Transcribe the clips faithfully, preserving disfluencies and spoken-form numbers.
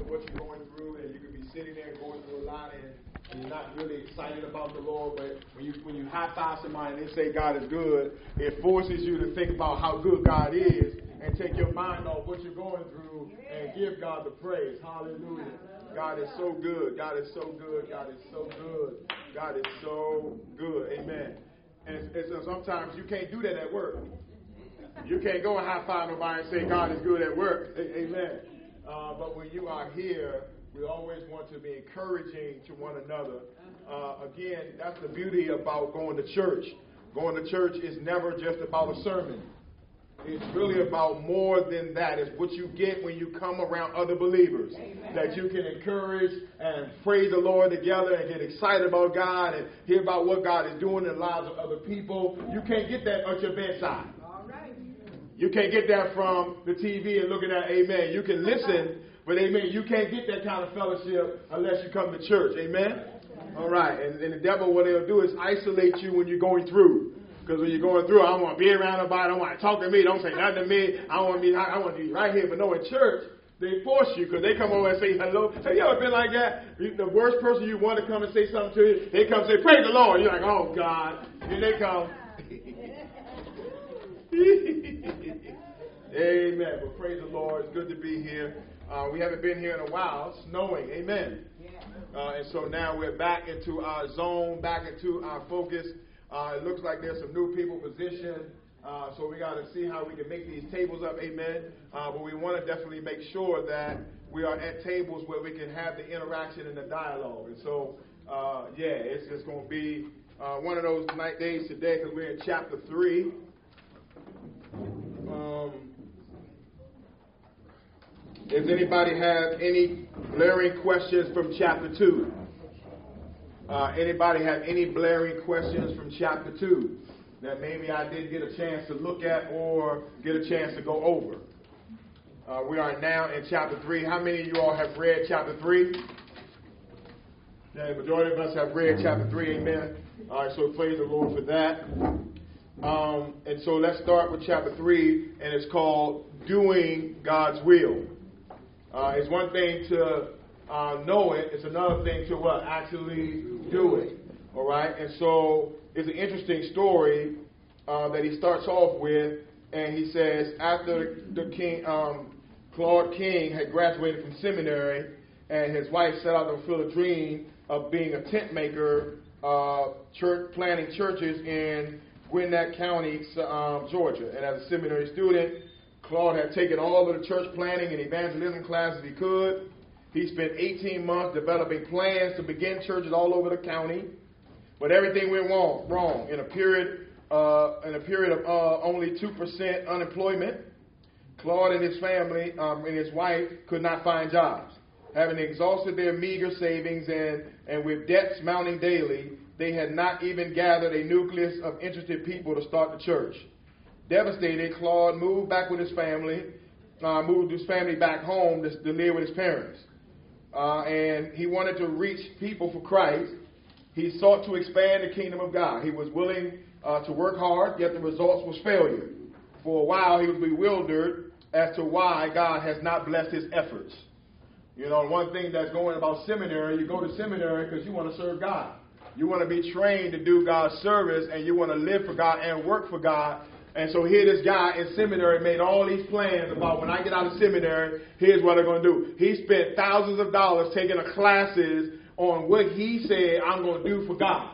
of what you're going through, and you could be sitting there going through a lot, and, and you're not really excited about the Lord. But when you when you high five somebody and they say God is good, it forces you to think about how good God is and take your mind off what you're going through and give God the praise. Hallelujah. God is so good. God is so good. God is so good. God is so good. Amen. And, and so sometimes you can't do that at work. You can't go and high five nobody and say God is good at work. Amen. Uh, but when you are here, we always want to be encouraging to one another. Uh, again, that's the beauty about going to church. Going to church is never just about a sermon. It's really about more than that. It's what you get when you come around other believers. Amen. That you can encourage and praise the Lord together and get excited about God and hear about what God is doing in the lives of other people. You can't get that at your bedside. All right. You can't get that from the T V and looking at amen. You can listen, but amen, you can't get that kind of fellowship unless you come to church. Amen? All right. And, and the devil, what he'll do is isolate you when you're going through. Because when you're going through, I don't want to be around nobody. I don't want to talk to me. Don't say nothing to me. I want to be, I want to be right here. But no, in church, they force you because they come over and say hello. Have you ever been like that? The worst person you want to come and say something to you, they come and say, praise the Lord. You're like, oh, God. Then they come. Amen. But praise the Lord. It's good to be here. Uh, we haven't been here in a while. It's snowing. Amen. Uh, and so now we're back into our zone, back into our focus. Uh, it looks like there's some new people positioned, uh, so we got to see how we can make these tables up, amen. Uh, but we want to definitely make sure that we are at tables where we can have the interaction and the dialogue. And so, uh, yeah, it's just going to be uh, one of those night days today because we're in chapter three. Um, does anybody have any glaring questions from chapter two? Uh, anybody have any blaring questions from chapter two that maybe I didn't get a chance to look at or get a chance to go over? Uh, we are now in chapter three. How many of you all have read chapter three? Yeah, the majority of us have read chapter three, amen. All right, so praise the Lord for that. Um, and so let's start with chapter three, and it's called Doing God's Will. Uh, it's one thing to uh, know it. It's another thing to what? Actually do it. All right? And so it's an interesting story uh, that he starts off with, and he says, after the king, um, Claude King had graduated from seminary, and his wife set out to fulfill a dream of being a tent maker, uh, church, planting churches in Gwinnett County, um, Georgia. And as a seminary student, Claude had taken all of the church planting and evangelism classes he could. He spent eighteen months developing plans to begin churches all over the county, but everything went wrong. Wrong in a period, uh, in a period of uh, only two percent unemployment. Claude and his family um, and his wife could not find jobs. Having exhausted their meager savings and, and with debts mounting daily, they had not even gathered a nucleus of interested people to start the church. Devastated, Claude moved back with his family, uh, moved his family back home to, to live with his parents. Uh, and he wanted to reach people for Christ. He sought to expand the kingdom of God. He was willing uh, to work hard, yet the results was failure. For a while, he was bewildered as to why God has not blessed his efforts. You know, one thing that's going about seminary, you go to seminary because you want to serve God. You want to be trained to do God's service, and you want to live for God and work for God. And so here this guy in seminary made all these plans about when I get out of seminary, here's what I'm going to do. He spent thousands of dollars taking classes on what he said I'm going to do for God.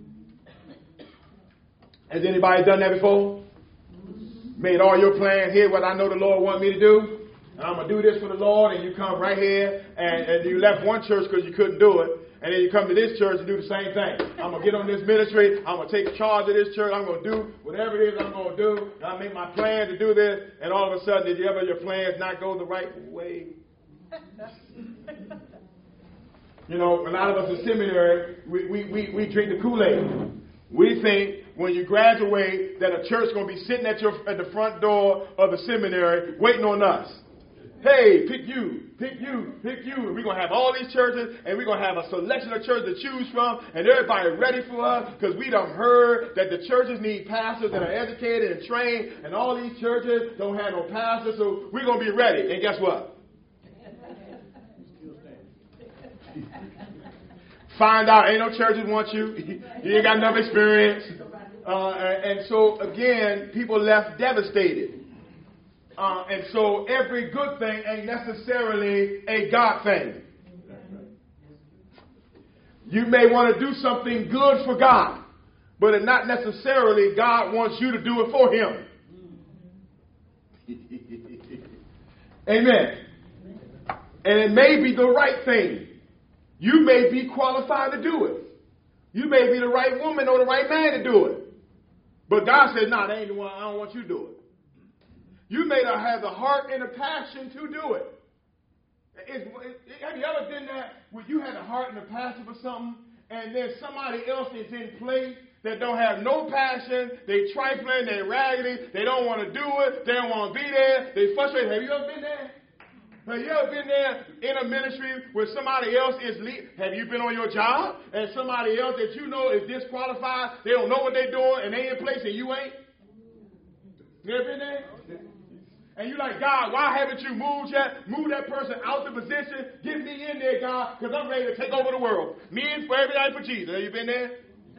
Has anybody done that before? Made all your plans, here what I know the Lord want me to do. And I'm going to do this for the Lord. And you come right here and, and you left one church because you couldn't do it. And then you come to this church and do the same thing. I'm going to get on this ministry. I'm going to take charge of this church. I'm going to do whatever it is I'm going to do. And I make my plan to do this. And all of a sudden, did you ever your plans not go the right way? You know, a lot of us in seminary, we, we, we, we drink the Kool-Aid. We think when you graduate that a church is going to be sitting at, your, at the front door of the seminary waiting on us. Hey, pick you, pick you, pick you. And we're going to have all these churches, and we're going to have a selection of churches to choose from, and everybody ready for us because we done heard that the churches need pastors that are educated and trained, and all these churches don't have no pastors, so we're going to be ready. And guess what? find out ain't no churches want you. You ain't got enough experience. Uh, and, and so, again, people left devastated. Uh, and so every good thing ain't necessarily a God thing. You may want to do something good for God, but it's not necessarily God wants you to do it for him. Amen. And it may be the right thing. You may be qualified to do it. You may be the right woman or the right man to do it. But God says, no, nah, that ain't the one. I don't want you to do it. You may not have the heart and the passion to do it. It's, it have you ever been there where you had the heart and the passion for something, and then somebody else is in place that don't have no passion, they trifling, they raggedy, they don't want to do it, they don't want to be there, they frustrated. Have you ever been there? Have you ever been there in a ministry where somebody else is lead? Have you been on your job and somebody else that you know is disqualified, they don't know what they're doing, and they in place and you ain't? You ever been there? And you're like, God, why haven't you moved yet? Move that person out the position. Get me in there, God, because I'm ready to take over the world. Me and for everybody for Jesus. Have you been there?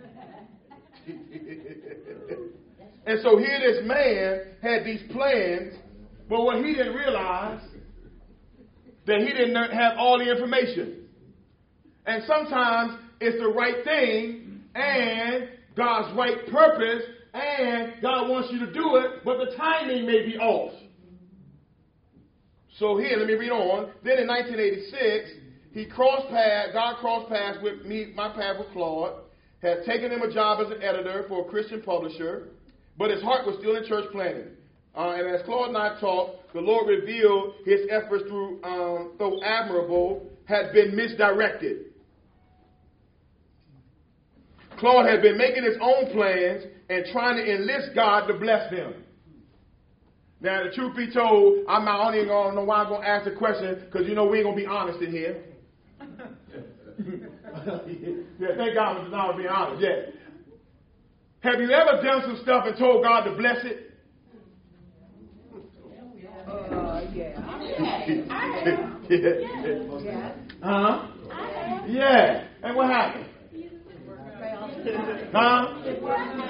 And so here this man had these plans, but what he didn't realize, that he didn't have all the information. And sometimes it's the right thing and God's right purpose, and God wants you to do it, but the timing may be off. So here, let me read on. Then in nineteen eighty-six, he crossed paths, God crossed paths with me, my path with Claude, had taken him a job as an editor for a Christian publisher, but his heart was still in church planting. Uh, and as Claude and I talked, the Lord revealed his efforts through, um, though admirable, had been misdirected. Claude had been making his own plans and trying to enlist God to bless them. Now, the truth be told, I'm not only going to know why I'm going to ask the question, because you know we ain't going to be honest in here. Yeah, thank God for not being honest. Yeah. Have you ever done some stuff and told God to bless it? Uh, yeah. I have. Yeah. Huh? Yeah. And what happened? Huh? It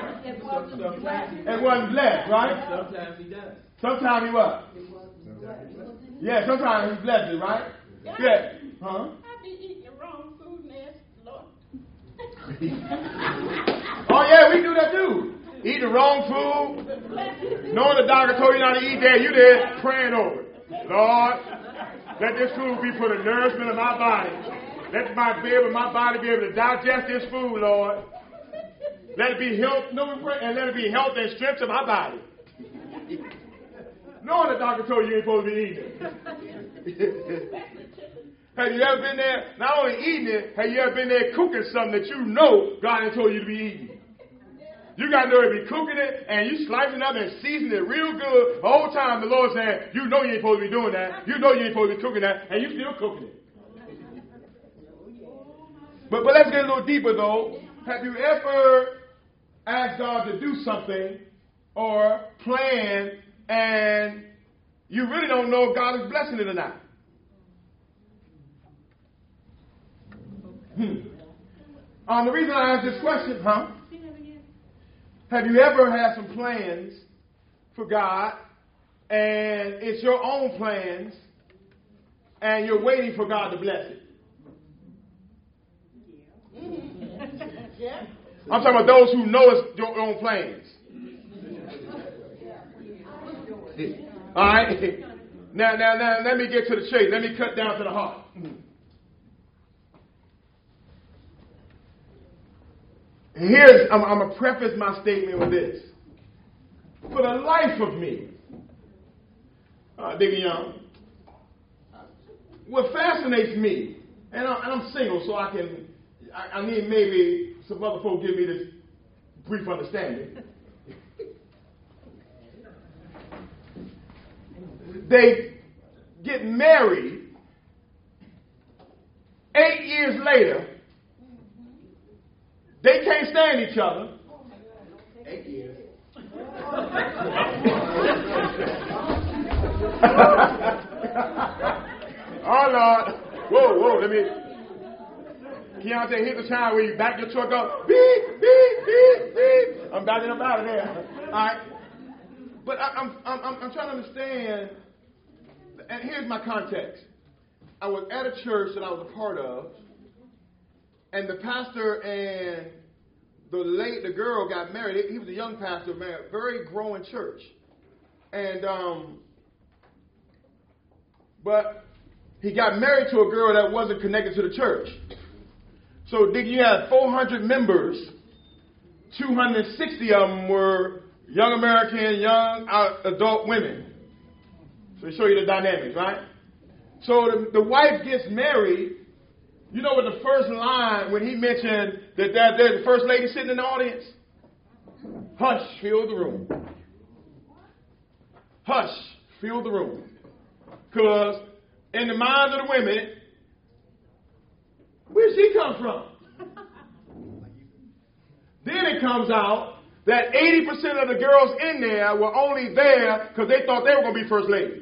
wasn't blessed, right? Sometimes he does. Sometimes he what? Yeah, sometimes he blesses it, right? Yeah. Huh? I be eating the wrong food, nasty Lord. Oh, yeah, we do that too. Eat the wrong food. Knowing the doctor told you not to eat that, you there praying over it. Lord, let this food be for the nourishment of my body. Let my be able, my body be able to digest this food, Lord. Let it be health, no, and let it be health and strength to my body. Knowing the doctor told you you ain't supposed to be eating it. Have you ever been there, not only eating it, have you ever been there cooking something that you know God ain't told you to be eating? You got to know to be cooking it, and you slicing up and seasoning it real good. The whole time the Lord saying, you know you ain't supposed to be doing that. You know you ain't supposed to be cooking that, and you still cooking it. But, but let's get a little deeper, though. Have you ever asked God to do something or plan, and you really don't know if God is blessing it or not? Hmm. Um, the reason I ask this question, huh? Have you ever had some plans for God, and it's your own plans, and you're waiting for God to bless it? Yeah. I'm talking about those who know it's your own plans. All right? Now, now, now, let me get to the chase. Let me cut down to the heart. Here's, I'm, I'm going to preface my statement with this. For the life of me, uh, Diggy Young, what fascinates me, and, I, and I'm single, so I can, I, I need maybe some other folk give me this brief understanding. They get married eight years later. They can't stand each other. Eight years. Oh, Lord. Whoa, whoa, let me. Keontae, here's the time where you back your truck up. Beep, beep, beep, beep. I'm backing up out of there. All right. But I, I'm, I'm, I'm trying to understand, and here's my context. I was at a church that I was a part of, and the pastor and the late, the girl got married. He was a young pastor, man, very growing church. And, um, but he got married to a girl that wasn't connected to the church. So, Dick, you had four hundred members, two hundred sixty of them were young American, young adult women. So, to show you the dynamics, right? So, the, the wife gets married. You know what the first line, when he mentioned that there, there's the first lady sitting in the audience? Hush, fill the room. Hush, fill the room. Because in the minds of the women, where'd she come from? Then it comes out that eighty percent of the girls in there were only there because they thought they were going to be first lady.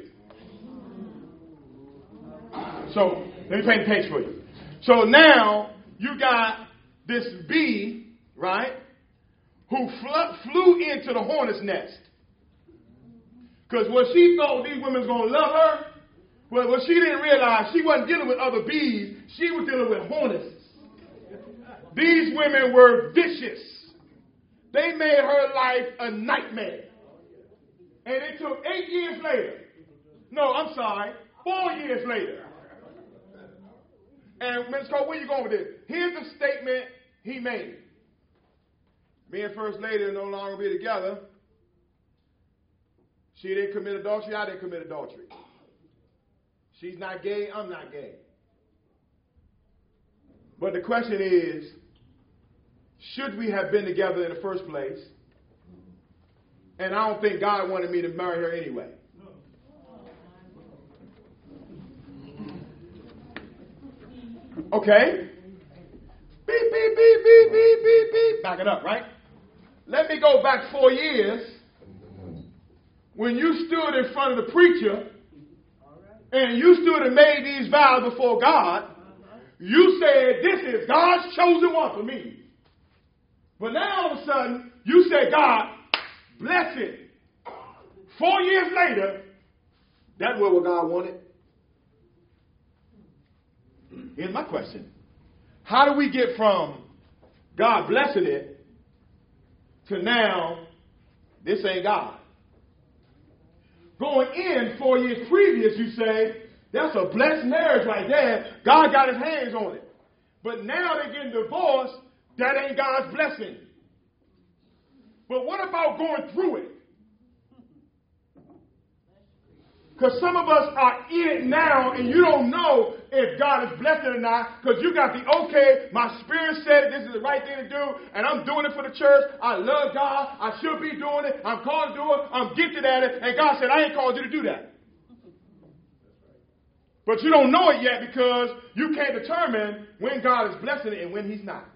So, let me paint the picture for you. So now, you got this bee, right, who fl- flew into the hornet's nest. Because what she thought these women was going to love her, well, what she didn't realize, she wasn't dealing with other bees, she was dealing with hornets. These women were vicious. They made her life a nightmare. And it took eight years later, no, I'm sorry, four years later. And Mister Cole, where you going with this? Here's the statement he made. Me and First Lady are no longer be together. She didn't commit adultery, I didn't commit adultery. She's not gay, I'm not gay. But the question is, should we have been together in the first place? And I don't think God wanted me to marry her anyway. Okay. Beep, beep, beep, beep, beep, beep, beep. Back it up, right? Let me go back four years. When you stood in front of the preacher and you stood and made these vows before God, you said, this is God's chosen one for me. But now all of a sudden, you say, God, bless it. Four years later, that's what God wanted. Here's my question. How do we get from God blessing it to now, this ain't God? Going in four years previous, you say, that's a blessed marriage right there. God got his hands on it. But now they're getting divorced. That ain't God's blessing. But what about going through it? Because some of us are in it now and you don't know if God is blessing or not because you got the okay, my spirit said it, this is the right thing to do, and I'm doing it for the church. I love God. I should be doing it. I'm called to do it. I'm gifted at it. And God said, I ain't called you to do that. But you don't know it yet because you can't determine when God is blessing it and when he's not.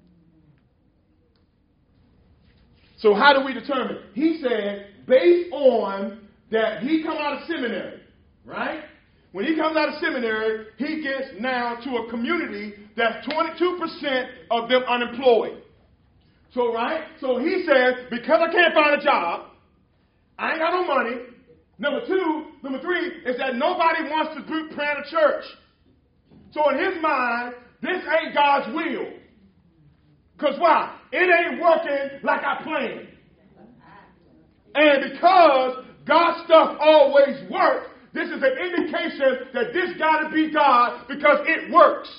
So how do we determine? He said, based on that he come out of seminary, right? When he comes out of seminary, he gets now to a community that's twenty-two percent of them unemployed. So, right? So he says, because I can't find a job, I ain't got no money. Number two, number three is that nobody wants to do, plant a church. So in his mind, this ain't God's will. Because why? It ain't working like I planned. And because God's stuff always works, this is an indication that this got to be God because it works.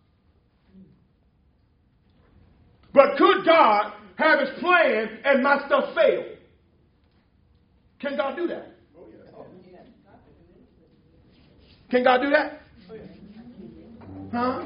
But could God have his plan and my stuff fail? Can God do that? Can God do that? Huh?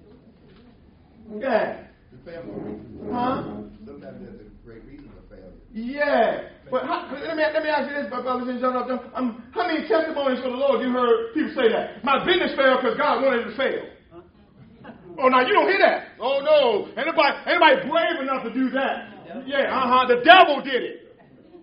Yeah. Huh? Sometimes there's a great reason for failure. Yeah. But how, let, me, let me ask you this, my brothers and sisters. Um, how many testimonies for the Lord you heard people say that? My business failed because God wanted it to fail. Oh, now you don't hear that. Oh, no. Anybody, anybody brave enough to do that? Yeah, uh-huh. The devil did it.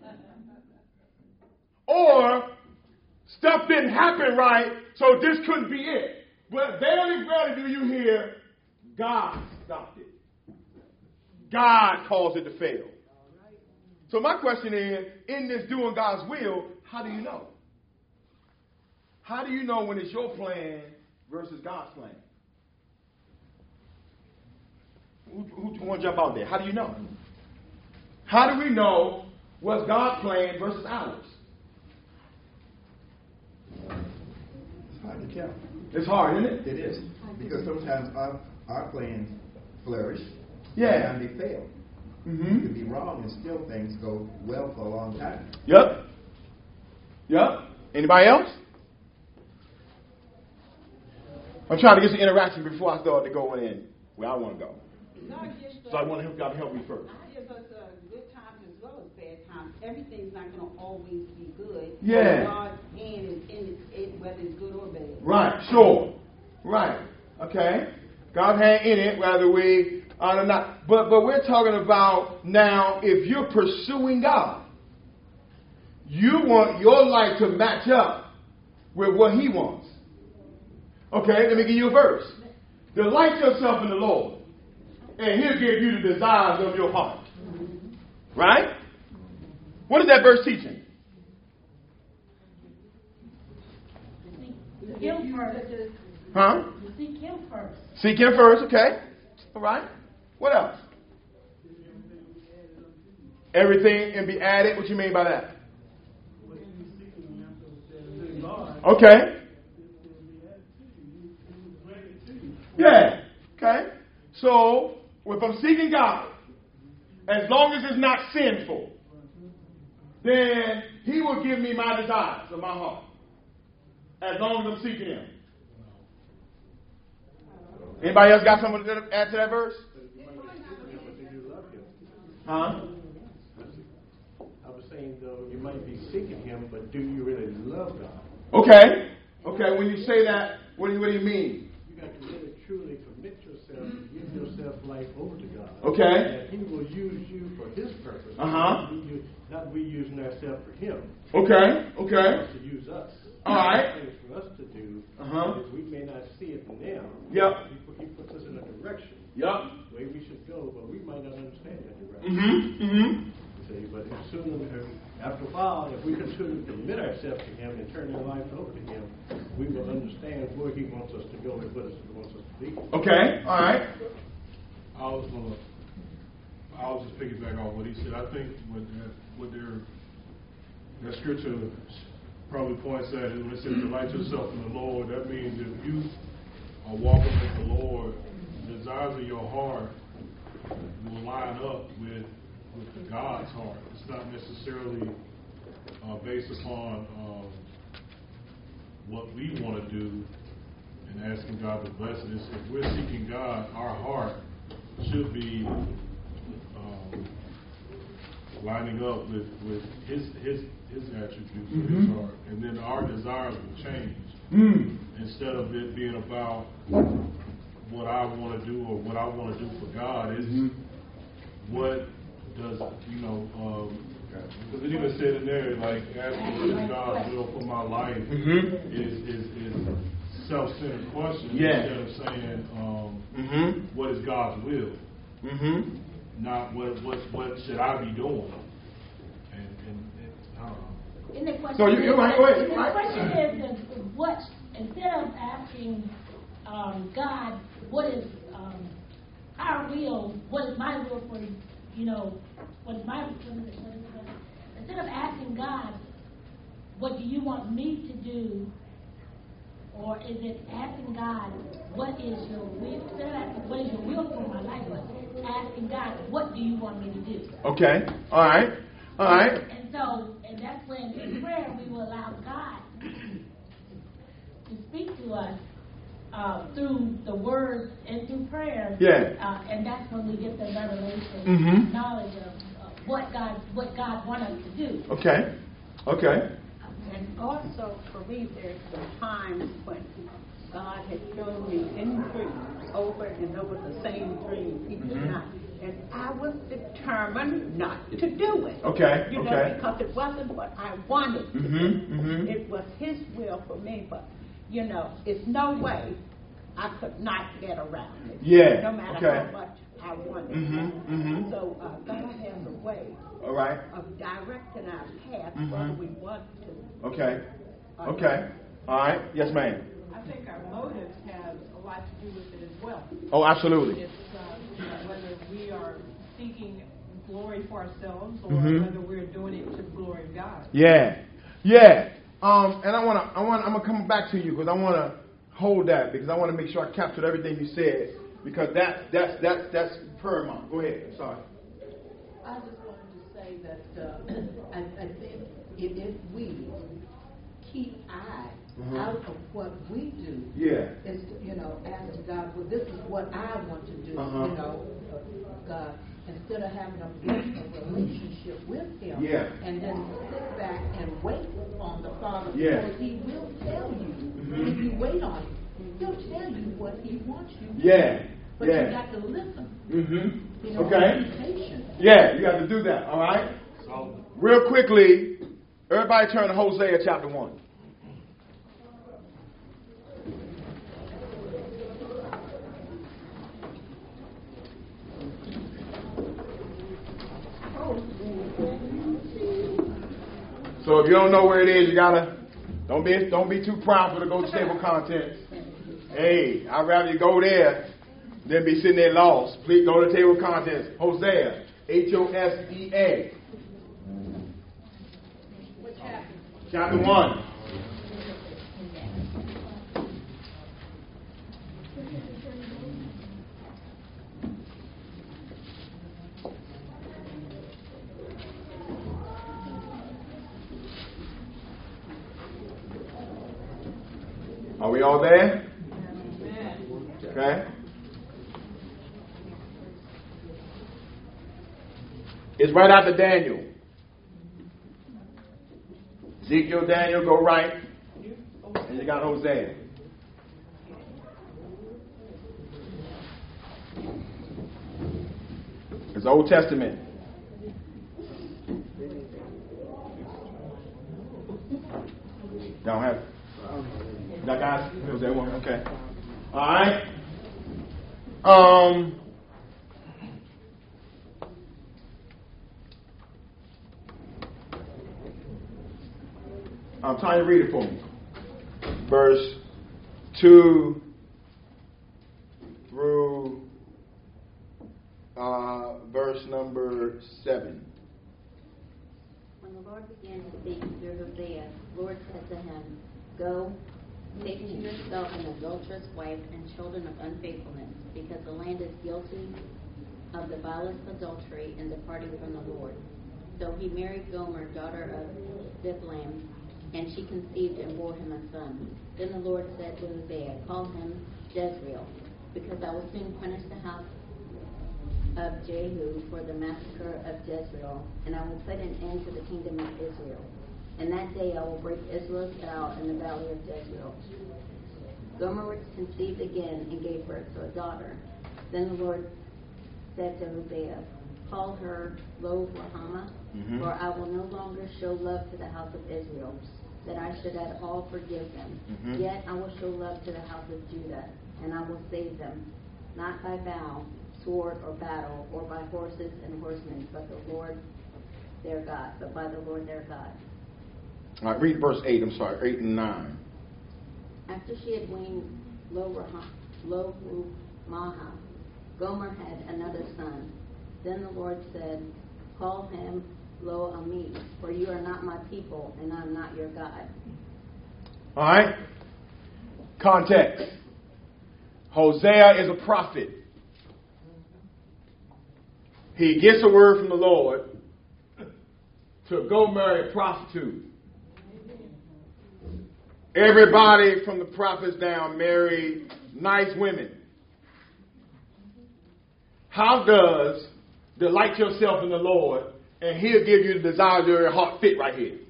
Or stuff didn't happen right, so this couldn't be it. But very rarely do you hear God stopped it. God caused it to fail. So my question is, in this doing God's will, how do you know? How do you know when it's your plan versus God's plan? Who, who, who want to jump out there? How do you know? How do we know what's God's plan versus ours? It's hard to tell. It's hard, isn't it? It is. Because sometimes our, our plans flourish. Yeah. And they fail. Mm-hmm. You could be wrong and still things go well for a long time. Yep. Yep. Anybody else? I'm trying to get some interaction before I start to go in where I want to go. God gives us, So I want to help God help me first. God gives us uh, good times as well as bad times. Everything's not going to always be good. Yeah. God's hand is in it, whether it's good or bad. Right, sure. Right. Okay. God's hand in it, whether we are or not. But but we're talking about now, if you're pursuing God, you want your life to match up with what He wants. Okay, let me give you a verse. Delight yourself in the Lord, and He'll give you the desires of your heart. Right? What is that verse teaching? Seek Him first. Huh? Seek Him first. Seek Him first, okay. All right. What else? Everything and be added. What you mean by that? Okay. Yeah. Okay. So, if I'm seeking God, as long as it's not sinful, then He will give me my desires of my heart. As long as I'm seeking Him. Anybody else got something to add to that verse? Huh? I was saying, though, you might be seeking Him, but do you really love God? Okay. Okay. When you say that, what do you, what do you mean? You got to really truly commit yourself and give yourself life over to God. Okay. And He will use you for His purpose. Uh-huh. Not we using ourselves for Him. Okay. He Okay. wants to use us. All right. Things for us to do. Uh-huh. We may not see it now. Yep. He, put, he puts us in a direction. Yep. The way we should go, but we might not understand that direction. Mm-hmm. Mm-hmm. See, but as soon as, after a while, if we continue to commit ourselves to Him and turn our life over to Him, we will understand where He wants us to go and what He wants us to be. Okay. All right. I was gonna, I was just piggyback off what he said. I think what that, what their that scripture probably points at is when it says delight yourself in the Lord. That means if you are walking with the Lord, the desires of your heart will line up with with God's heart. It's not necessarily uh, based upon um, what we want to do and asking God to bless it. If we're seeking God, our heart should be um, lining up with, with his his his attributes of Mm-hmm. his heart, and then our desires will change. Mm. Instead of it being about what I want to do or what I want to do for God, is Mm-hmm. what does you know? Um, because it even said in there, like asking what is God's will for my life Mm-hmm. is is is self-centered question Yeah. instead of saying um, Mm-hmm. what is God's will, Mm-hmm. not what what what should I be doing, and and, and I don't know. And the question So you- you're right, go ahead, is, you're right. the question is, is what, instead of asking um, God, what is um, our will, what is my will for, you know, what is my, what is it, what is it, what is it? Instead of asking God, what do you want me to do, or is it asking God, what is your will? Instead of asking, what is your will for my life, but asking God, what do you want me to do? Okay. All right. All right. And so, and that's when in prayer we will allow God to speak to us uh, through the words and through prayer. Yeah. Uh, and that's when we get the revelation, Mhm. knowledge of, of what God, what God wants us to do. Okay. Okay. And also, for me, there's some times when God has shown me in dreams, over and over the same dream each Mhm. night. And I was determined not to do it. Okay, You know, okay. because it wasn't what I wanted to Mm-hmm. do. Mm-hmm. It was His will for me, but, you know, it's no way I could not get around it. Yeah, No matter okay. how much I wanted. Mm-hmm, mm-hmm. So uh, God has a way All right. of directing our path Mhm. whether we want to. Okay. Okay. All right. Yes, ma'am. I think our motives have a lot to do with it as well. Oh, absolutely. It's uh, whether we are seeking glory for ourselves or Mhm. whether we're doing it to the glory of God. Yeah. Yeah. Um, and I want to, I want, I'm going to come back to you because I want to hold that because I want to make sure I captured everything you said because that's, that's, that's, that's paramount. Go ahead. Sorry. I just wanted to say that uh, I, I think if, if we keep eye Mhm. out of what we do, Yeah. is to, you know, ask God, well, this is what I want to do, Uh-huh. you know, God, instead of having a personal relationship with Him, Yeah. and then sit back and wait on the Father, Yeah. because He will tell you, Mhm. if you wait on Him, He'll tell you what He wants you to Yeah. do. But Yeah. you got to listen. Mm-hmm. You know, Okay. be patient. Yeah, you got to do that. All right. So, Real quickly, everybody turn to Hosea chapter one. So if you don't know where it is, you gotta don't be don't be too prideful to go to table contents. Hey, I'd rather you go there than be sitting there lost. Please go to table contents. Hosea, H O S E A. What chapter? Chapter one. Are we all there? Okay. It's right after Daniel. Ezekiel, Daniel, go right. And you got Hosea. It's Old Testament. Don't have. That guys, Hosea one. Okay. All right. Um. I'm trying to read it for me. Verse two through uh, verse number seven. When the Lord began to speak through Hosea, the Lord said to him, Go, take to yourself an adulterous wife and children of unfaithfulness, because the land is guilty of the vilest adultery in departing from the Lord. So he married Gomer, daughter of Ziplam, and she conceived and bore him a son. Then the Lord said to Hosea, Call him Jezreel, because I will soon punish the house of Jehu for the massacre of Jezreel, and I will put an end to the kingdom of Israel. And that day I will break Israel's vow in the valley of Jezreel. Gomer was conceived again and gave birth to a daughter. Then the Lord said to Hosea, Call her Lo-Ruhamah, Mm-hmm. for I will no longer show love to the house of Israel, that I should at all forgive them. Mm-hmm. Yet I will show love to the house of Judah, and I will save them, not by vow, sword, or battle, or by horses and horsemen, but the Lord their God, but by the Lord their God. All right, read verse eight. I'm sorry, eight and nine. After she had weaned Lo-Ruhamah, Gomer had another son. Then the Lord said, Call him Lo-Ammi, for you are not my people, and I am not your God. All right. Context. Hosea is a prophet. He gets a word from the Lord to go marry a prostitute. Everybody from the prophets down marry nice women. How does delight yourself in the Lord and He'll give you the desires of your heart fit right here?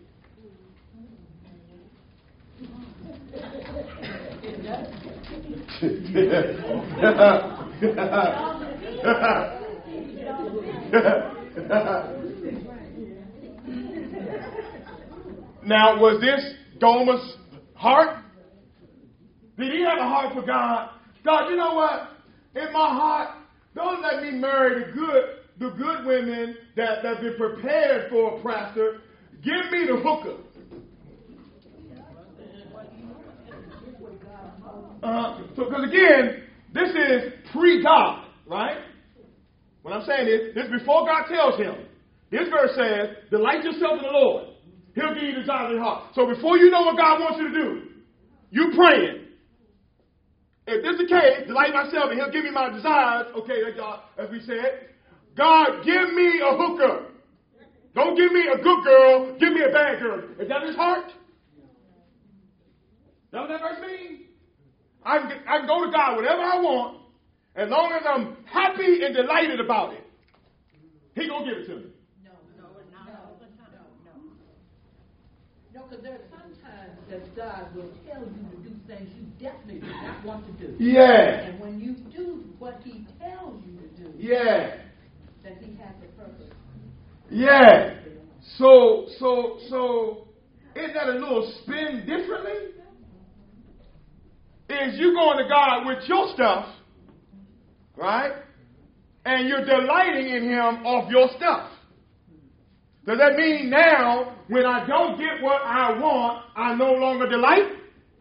Now, was this Gomer's heart? Did he have a heart for God? God, you know what? In my heart, don't let me marry the good, the good women that that been prepared for a pastor. Give me the hooker. Uh, so, because again, this is pre-God, right? When I'm saying this, this is before God tells him. This verse says, delight yourself in the Lord. He'll give you the desires of your heart. So before you know what God wants you to do, you praying. If this is the case, delight myself and he'll give me my desires. Okay, as we said, God, give me a hooker. Don't give me a good girl. Give me a bad girl. Is that his heart? That what that verse means? I can, I can go to God whatever I want, as long as I'm happy and delighted about it. He gonna give it to me. No, no, no, no, no. No, because there are some times that God will tell you to do things you definitely do not want to do. Yeah. And when you do what he tells you to do, yeah, that he has a purpose. Yeah. So, so, so, isn't that a little spin differently? Is you going to God with your stuff, right? And you're delighting in him off your stuff. Does that mean now, when I don't get what I want, I no longer delight?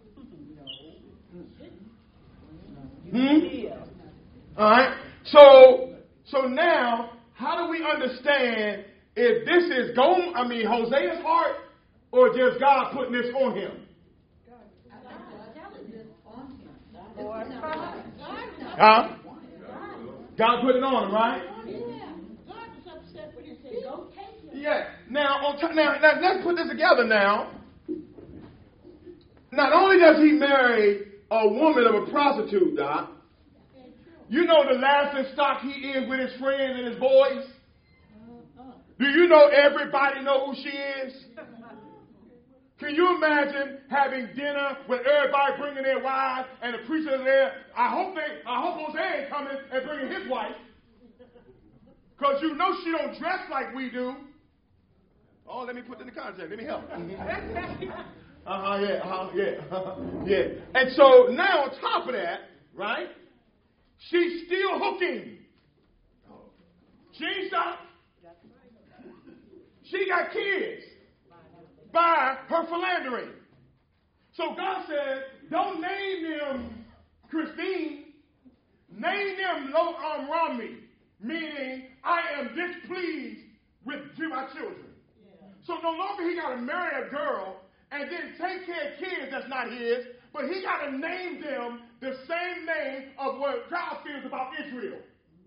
Hmm? All right. So, so now, how do we understand if this is Gomer, I mean Hosea's heart, or just God putting this on him? Huh? God put it on him, right? Yeah. Now, on t- now, now, let's put this together now. Not only does he marry a woman of a prostitute, Doc, you know the laughing stock he is with his friends and his boys? Do you know everybody know who she is? Can you imagine having dinner with everybody bringing their wives and the preacher's there? I hope they, I hope Hosea ain't coming and bringing his wife. Because you know she don't dress like we do. Oh, let me put it in the context. Let me help. uh-huh, yeah, uh-huh, yeah, yeah. And so now on top of that, right, she's still hooking. She ain't stopped. She got kids by her philandering. So God said, don't name them Christine. Name them Lo um, Romney, meaning I am displeased with my children. Yeah. So no longer he got to marry a girl and then take care of kids that's not his, but he got to name them the same name of what God feels about Israel.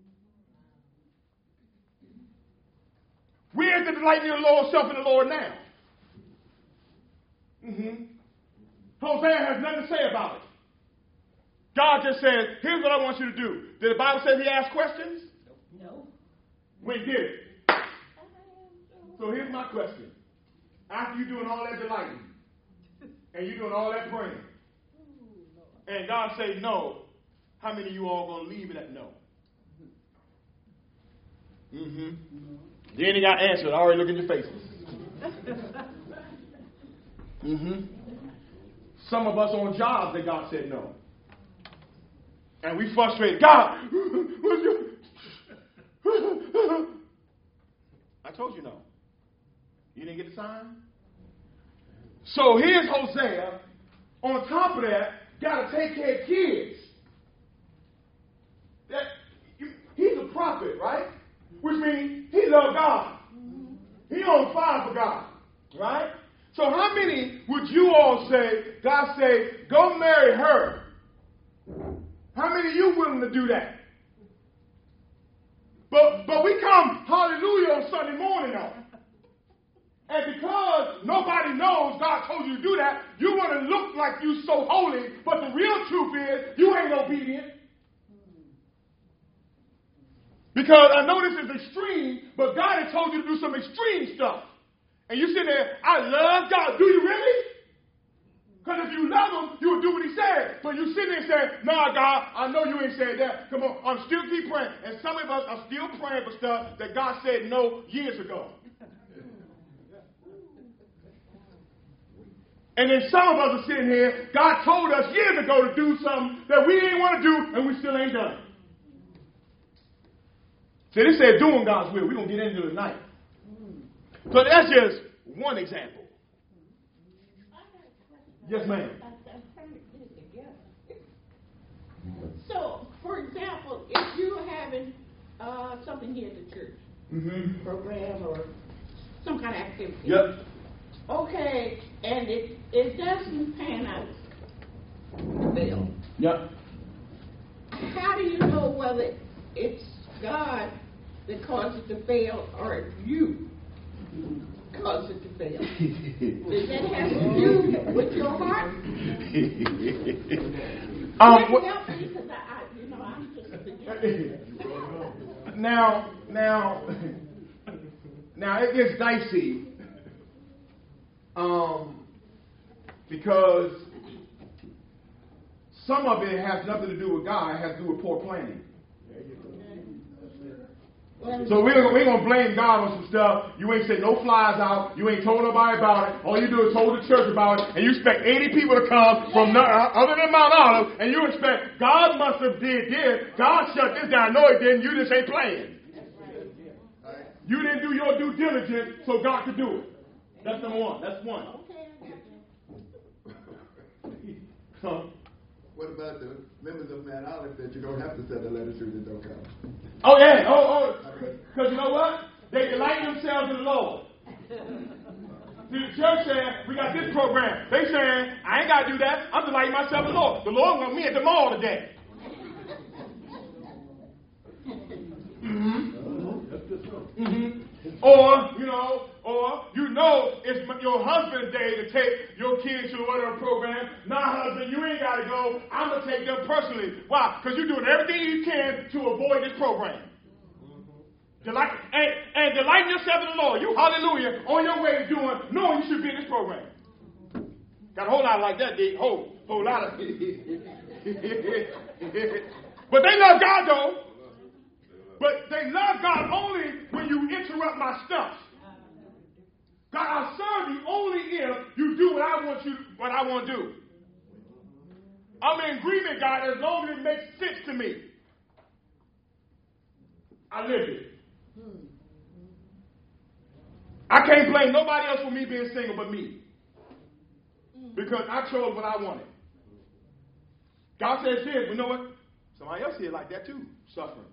Where's the delight in the Lord, self in the Lord now? Mm-hmm. Hosea has nothing to say about it. God just says, here's what I want you to do. Did the Bible say he asked questions? No. When he did it. So here's my question. After you doing all that delighting, and you doing all that praying, and God say no, how many of you all going to leave it at no? Mm-hmm. Then he got answered. I already look at your faces. Mm-hmm. Some of us on jobs that God said no. And we frustrated. God, what's your... I told you no. You didn't get the sign? So here's Hosea. On top of that, got to take care of kids. That, he's a prophet, right? Which means he loved God. He on fire for God, right? So how many would you all say, God say, go marry her? How many of you willing to do that? But but we come, hallelujah, on Sunday morning though. And because nobody knows God told you to do that, you want to look like you so holy, but the real truth is you ain't obedient. Because I know this is extreme, but God has told you to do some extreme stuff. And you sit there, I love God. Do you really? Because if you love him, you will do what he said. But you sit there and say, nah, God, I know you ain't said that. Come on, I'm still keep praying. And some of us are still praying for stuff that God said no years ago. And then some of us are sitting here, God told us years ago to do something that we didn't want to do, and we still ain't done it. See, they said doing God's will. We're going to get into it tonight. So that's just one example. Yes, ma'am. So, for example, if you're having uh, something here at the church, Mm-hmm. program or some kind of activity. Yep. Okay, and it, it doesn't pan out the bill. Yep. How do you know whether it's God that caused it to fail or you caused it to fail? Does that have to do with your heart? um, what, help me, because I, I, you know, I'm just beginning. now, now, now it gets dicey, um, because some of it has nothing to do with God; it has to do with poor planning. So we're gonna, we're gonna blame God on some stuff. You ain't sent no flyers out. You ain't told nobody about it. All you do is told the church about it, and you expect eighty people to come from no, other than Mount Olive, and you expect God must have did this. God shut this down. No, it didn't. You just ain't playing. You didn't do your due diligence, so God could do it. That's number one. That's one. Huh? What about the members of Mount Olive that you don't have to send a letter to that don't come? Oh, yeah. Oh, oh. Because you know what? They delight themselves in the Lord. See, the church saying, we got this program. They saying, I ain't got to do that. I'm delighting myself in the Lord. The Lord wants me at the mall today. Mm-hmm. Mm-hmm. Or, you know, or you know it's your husband's day to take your kids to whatever program. Nah, husband, you ain't got to go. I'm going to take them personally. Why? Because you're doing everything you can to avoid this program. Delight, and, and delight yourself in the Lord. You, hallelujah, on your way to doing, knowing you should be in this program. Got a whole lot like that, Dick. Whole, whole lot of But they love God, though. But they love God only when you interrupt my stuff. God, I'll serve you only if you do what I want you, what I want to do. I'm in agreement, God, as long as it makes sense to me. I live it. I can't blame nobody else for me being single but me. Because I chose what I wanted. God says this, but you know what? Somebody else here like that too, suffering.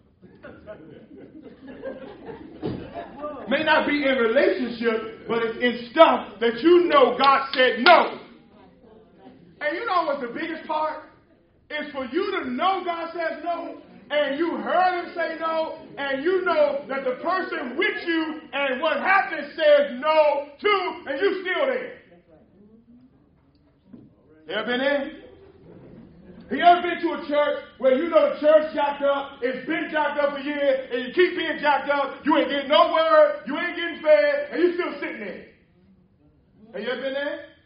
May not be in relationship, but it's in stuff that you know God said no. And you know what's the biggest part? Is for you to know God says no, and you heard him say no, and you know that the person with you and what happened says no too, and you still there. You ever been in? You ever been to a church where you know the church jacked up, it's been jacked up for years, and you keep being jacked up, you ain't getting no word, you ain't getting fed, and you still sitting there? Have you ever been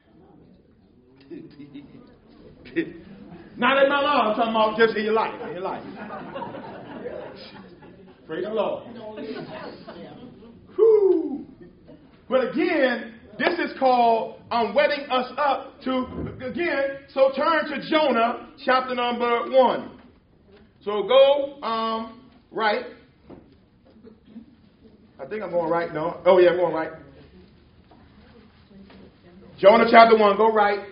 there? Not in my law, I'm talking about just in your life, in your life. Praise the Lord. Whew. But again, this is called I'm wetting us up to, again, so turn to Jonah, chapter number one. So go um, right. I think I'm going right. No. Oh, yeah, I'm going right. Jonah chapter one, go right.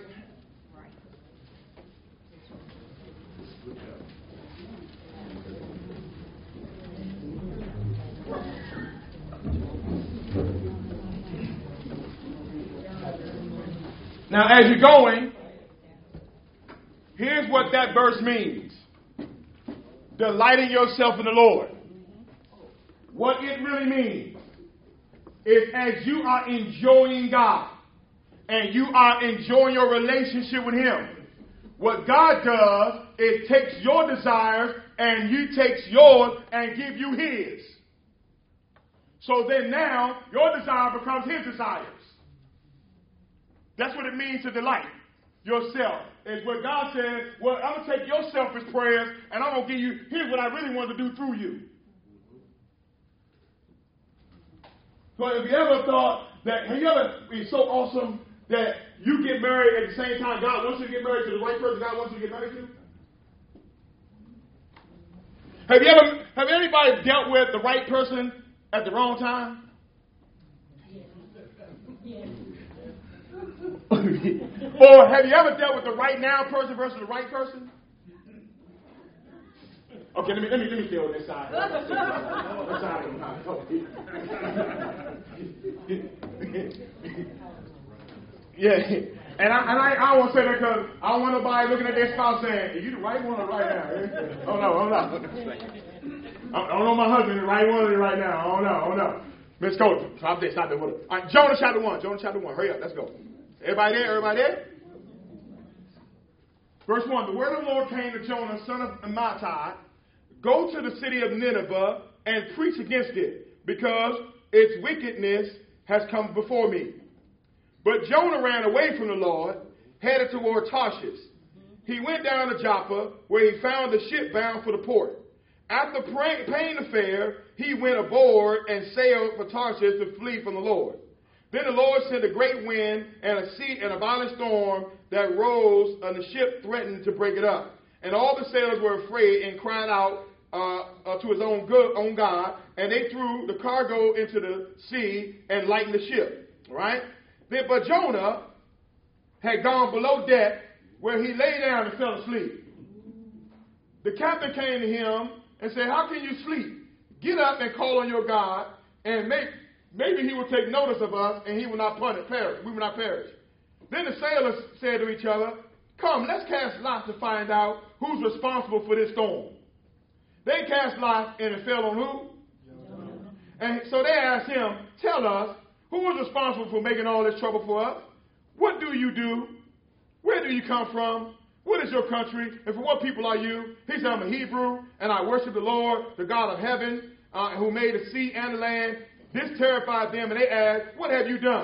Now, as you're going, here's what that verse means. Delighting yourself in the Lord. What it really means is as you are enjoying God and you are enjoying your relationship with Him, what God does is takes your desires and He takes yours and give you His. So then now your desire becomes His desires. That's what it means to delight yourself. Is what God says, well, I'm going to take your selfish prayers and I'm going to give you, here's what I really want to do through you. So if you ever thought that, have you ever been so awesome that you get married at the same time God wants you to get married to the right person God wants you to get married to? Have you ever, have anybody dealt with the right person at the wrong time? Or have you ever dealt with the right now person versus the right person? Okay, let me let me let me deal with this side. This side of the house. Yeah, and I and I, I won't say that because I don't want nobody looking at their spouse saying, "Are you the right one or right now?" Oh no, I'm not. I don't know my husband the right one or right now. Oh no, oh no. Miss Cole, stop there, stop there. All right, Jonah chapter one. Jonah chapter one. Hurry up, let's go. Everybody there? Everybody there? Verse one. The word of the Lord came to Jonah, son of Amittai. Go to the city of Nineveh and preach against it, because its wickedness has come before me. But Jonah ran away from the Lord, headed toward Tarshish. He went down to Joppa, where he found a ship bound for the port. After paying the fare, he went aboard and sailed for Tarshish to flee from the Lord. Then the Lord sent a great wind and a sea and a violent storm that rose, and the ship threatened to break it up. And all the sailors were afraid and cried out uh, uh, to his own, good, own God, and they threw the cargo into the sea and lightened the ship. Right? Then, but Jonah had gone below deck, where he lay down and fell asleep. The captain came to him and said, "How can you sleep? Get up and call on your God, and make, maybe he will take notice of us, and he will not punish, perish. We will not perish." Then the sailors said to each other, "Come, let's cast lots to find out who's responsible for this storm." They cast lots, and it fell on who? Jonah. And so they asked him, "Tell us, who is responsible for making all this trouble for us? What do you do? Where do you come from? What is your country? And for what people are you?" He said, "I'm a Hebrew, and I worship the Lord, the God of heaven, uh, who made the sea and the land." This terrified them, and they asked, "What have you done?"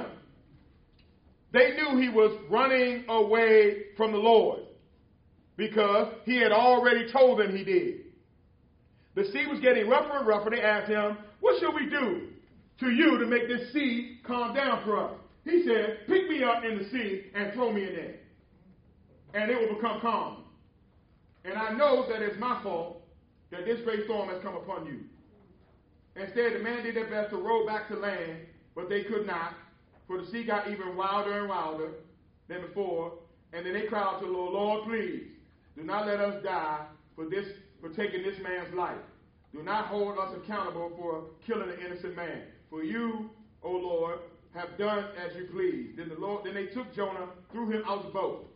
They knew he was running away from the Lord, because he had already told them he did. The sea was getting rougher and rougher. They asked him, "What shall we do to you to make this sea calm down for us?" He said, "Pick me up in the sea and throw me in there, and it will become calm. And I know that it's my fault that this great storm has come upon you." Instead, the men did their best to row back to land, but they could not, for the sea got even wilder and wilder than before. And then they cried out to the Lord, "Lord, please, do not let us die for this, for taking this man's life. Do not hold us accountable for killing an innocent man. For you, O Lord, have done as you please." Then the Lord, then they took Jonah, threw him out the boat.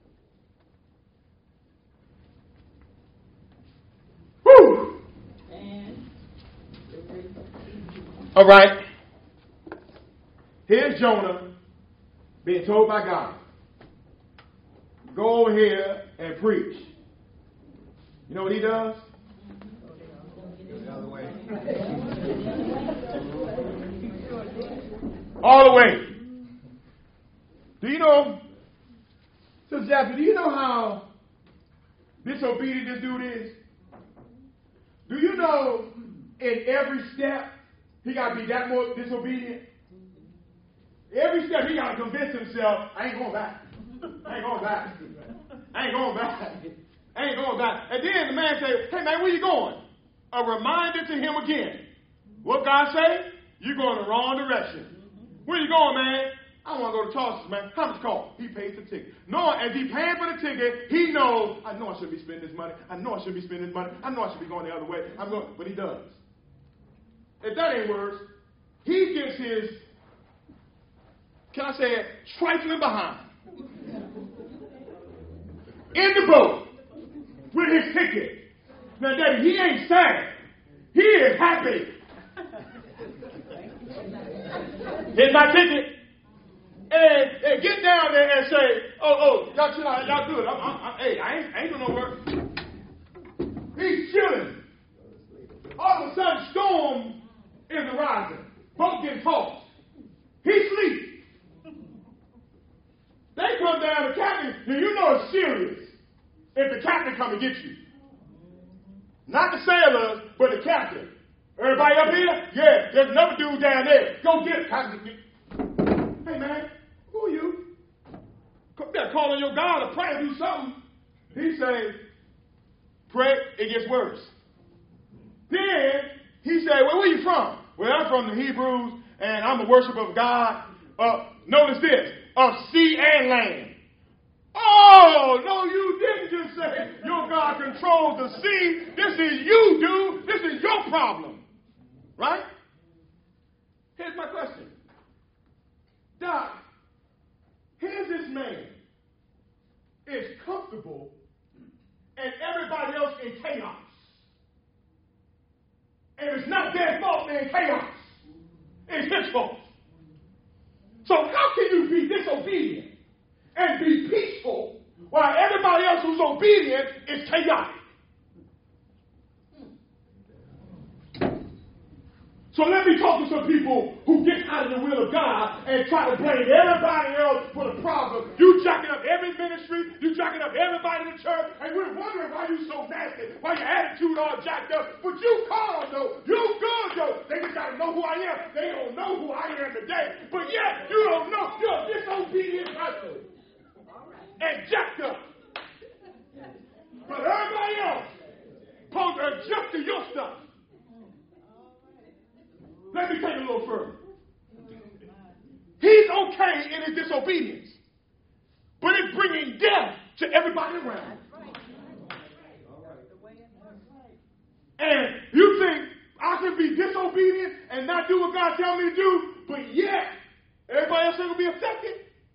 Whew! All right. Here's Jonah being told by God, "Go over here and preach." You know what he does? The other way. All the way. Do you know, Sister Jackie, do you know how disobedient this dude is? Do you know in every step he got to be that more disobedient? Every step he got to convince himself, "I ain't going back. I ain't going back. I ain't going back. I ain't going back." And then the man said, "Hey man, where you going?" A reminder to him again. What God say? You're going the wrong direction. Where you going, man? "I want to go to Tarshish, man." "How much cost?" He pays the ticket. Knowing as he paying for the ticket, he knows, "I know I shouldn't be spending this money. I know I shouldn't be spending this money. I know I should be going the other way. I'm going," but he does. If that ain't worse, he gets his, can I say it, trifling behind in the boat with his ticket. Now, Daddy, he ain't sad. He is happy. Here's my ticket. And, and get down there and say, "Oh, oh, y'all chill out, y'all good. I'm, I'm, I'm, hey, I ain't, I ain't doing no work." He's chilling. All of a sudden, storm is arising. Boat getting tossed. He sleeps. They come down, the captain, do you know it's serious if the captain come and get you? Not the sailors, but the captain. Everybody up here? Yeah, there's another dude down there. Go get it. Captain. "Hey, man, who are you?" better call on your God or pray or do something. He say, pray, it gets worse. Then he say, well, where you from? Well, I'm from the Hebrews, and I'm a worshiper of God. Uh, notice this, of sea and land. Oh, no, you didn't just say your God controls the sea. This is you, dude. This is your problem. Right? Here's my question. Doc, here's this man is comfortable and everybody else in chaos. And it's not their fault they're in chaos. It's his fault. So how can you be disobedient and be peaceful while everybody else who's obedient is chaotic? So let me talk to some people who get out of the will of God and try to blame everybody else for the problem. You jacking up every ministry, you jacking up everybody in the church, and we're wondering why you so nasty, why your attitude all jacked up. But you calm though, you good though. They just gotta know who I am. They don't know who I am today, but yet you don't know. You're a disobedient person and jacked up. But everybody else supposed to adjust to your stuff. Let me take it a little further. He's okay in his disobedience, but it's bringing death to everybody around. And you think I can be disobedient and not do what God tells me to do, but yet everybody else is going to be affected?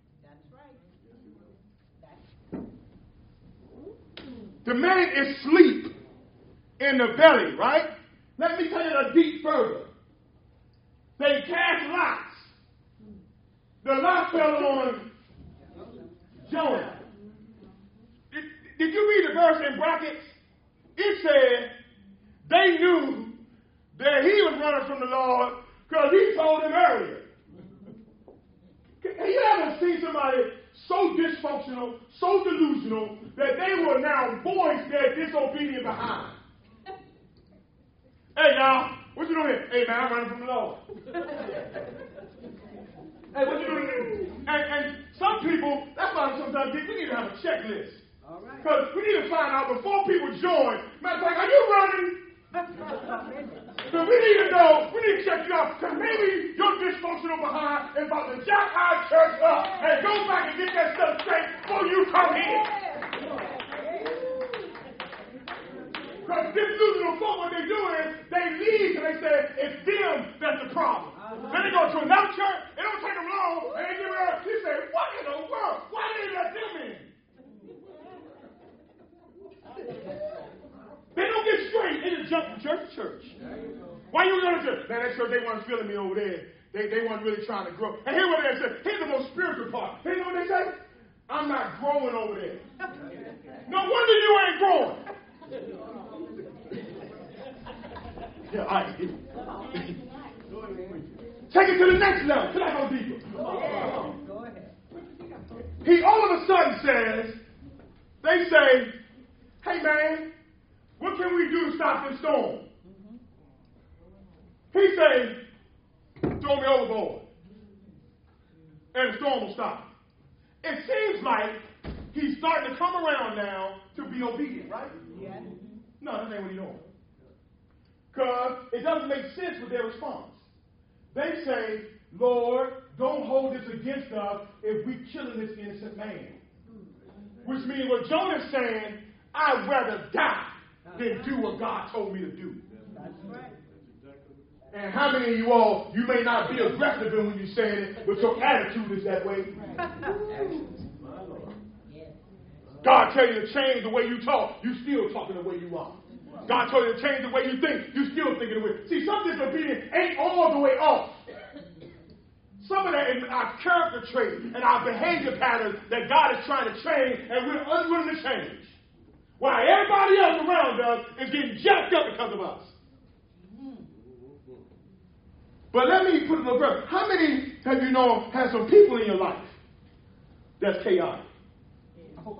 The man is asleep in the belly, right? Let me tell you a deep further. They cast lots. The lot fell on Jonah. Did, did you read the verse in brackets? It said they knew that he was running from the Lord because he told them earlier. Have you ever seen somebody so dysfunctional, so delusional, that they will now voice their disobedient behind? Hey, y'all. What you doing here? Hey, man, I'm running from the Lord. Hey, what you doing here? And, and some people, that's why sometimes we need to have a checklist. Because we need to find out before people join. Matter of fact, are you running? So we need to know, we need to check you out. Because maybe your dysfunctional behind is about to jack our church up and go back and get that stuff straight before you come in. Because this delusional folk, what they do is they leave and they say it's them that's the problem. Uh-huh. Then they go to another church, it don't take them long, and they get around, you say, what in the world? Why did they let them in? They don't get straight. They just jump from church to church. Why you going to church? Man, that church, they weren't feeling me over there. They, they weren't really trying to grow. And here's what they say. Here's the most spiritual part. You know what they say? I'm not growing over there. No wonder you ain't growing. Yeah, all right. Take it to the next level. Can I go deeper? Go ahead. He all of a sudden says, they say, hey man, what can we do to stop this storm? He say, throw me overboard. And the storm will stop. It seems like he's starting to come around now to be obedient, right? Yeah. No, that ain't what he's doing. Because it doesn't make sense with their response. They say, Lord, don't hold this against us if we're killing this innocent man. Which means what Jonah's saying, I'd rather die than do what God told me to do. That's right. And how many of you all, you may not be aggressive in when you're saying it, but your attitude is that way. God tell you to change the way you talk, you still talking the way you are. God told you to change the way you think, you still thinking the way. See, some disobedience ain't all the way off. Some of that is our character traits and our behavior patterns that God is trying to change, and we're unwilling to change. While everybody else around us is getting jacked up because of us. But let me put it in a verse. How many have you know have some people in your life that's chaotic?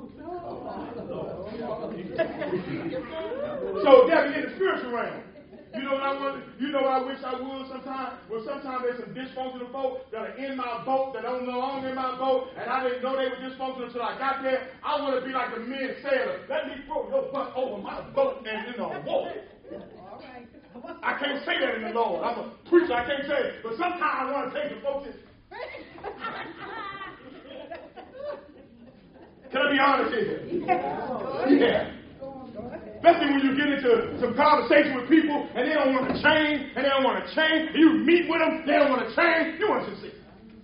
So Debbie, in the spiritual realm, You know what I want? You know what I wish I would sometimes? Well, sometimes there's some dysfunctional folk that are in my boat that don't belong in my boat, and I didn't know they were dysfunctional until I got there. I want to be like the men sailor. Let me throw your butt over my boat and in the water. All right. I can't say that in the Lord. I'm a preacher. I can't say it. But sometimes I want to take the folks. Can I be honest here? Yeah. Especially when you get into some conversation with people and they don't want to change, and they don't want to change. And you meet with them, they don't want to change. You want to see.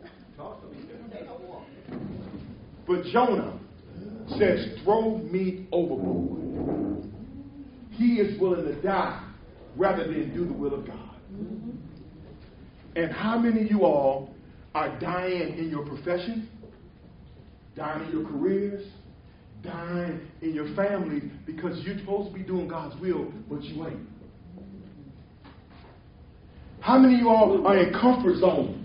But Jonah says, throw me overboard. He is willing to die rather than do the will of God. And how many of you all are dying in your profession, dying in your careers, dying in your family because you're supposed to be doing God's will, but you ain't? How many of you all are in comfort zones?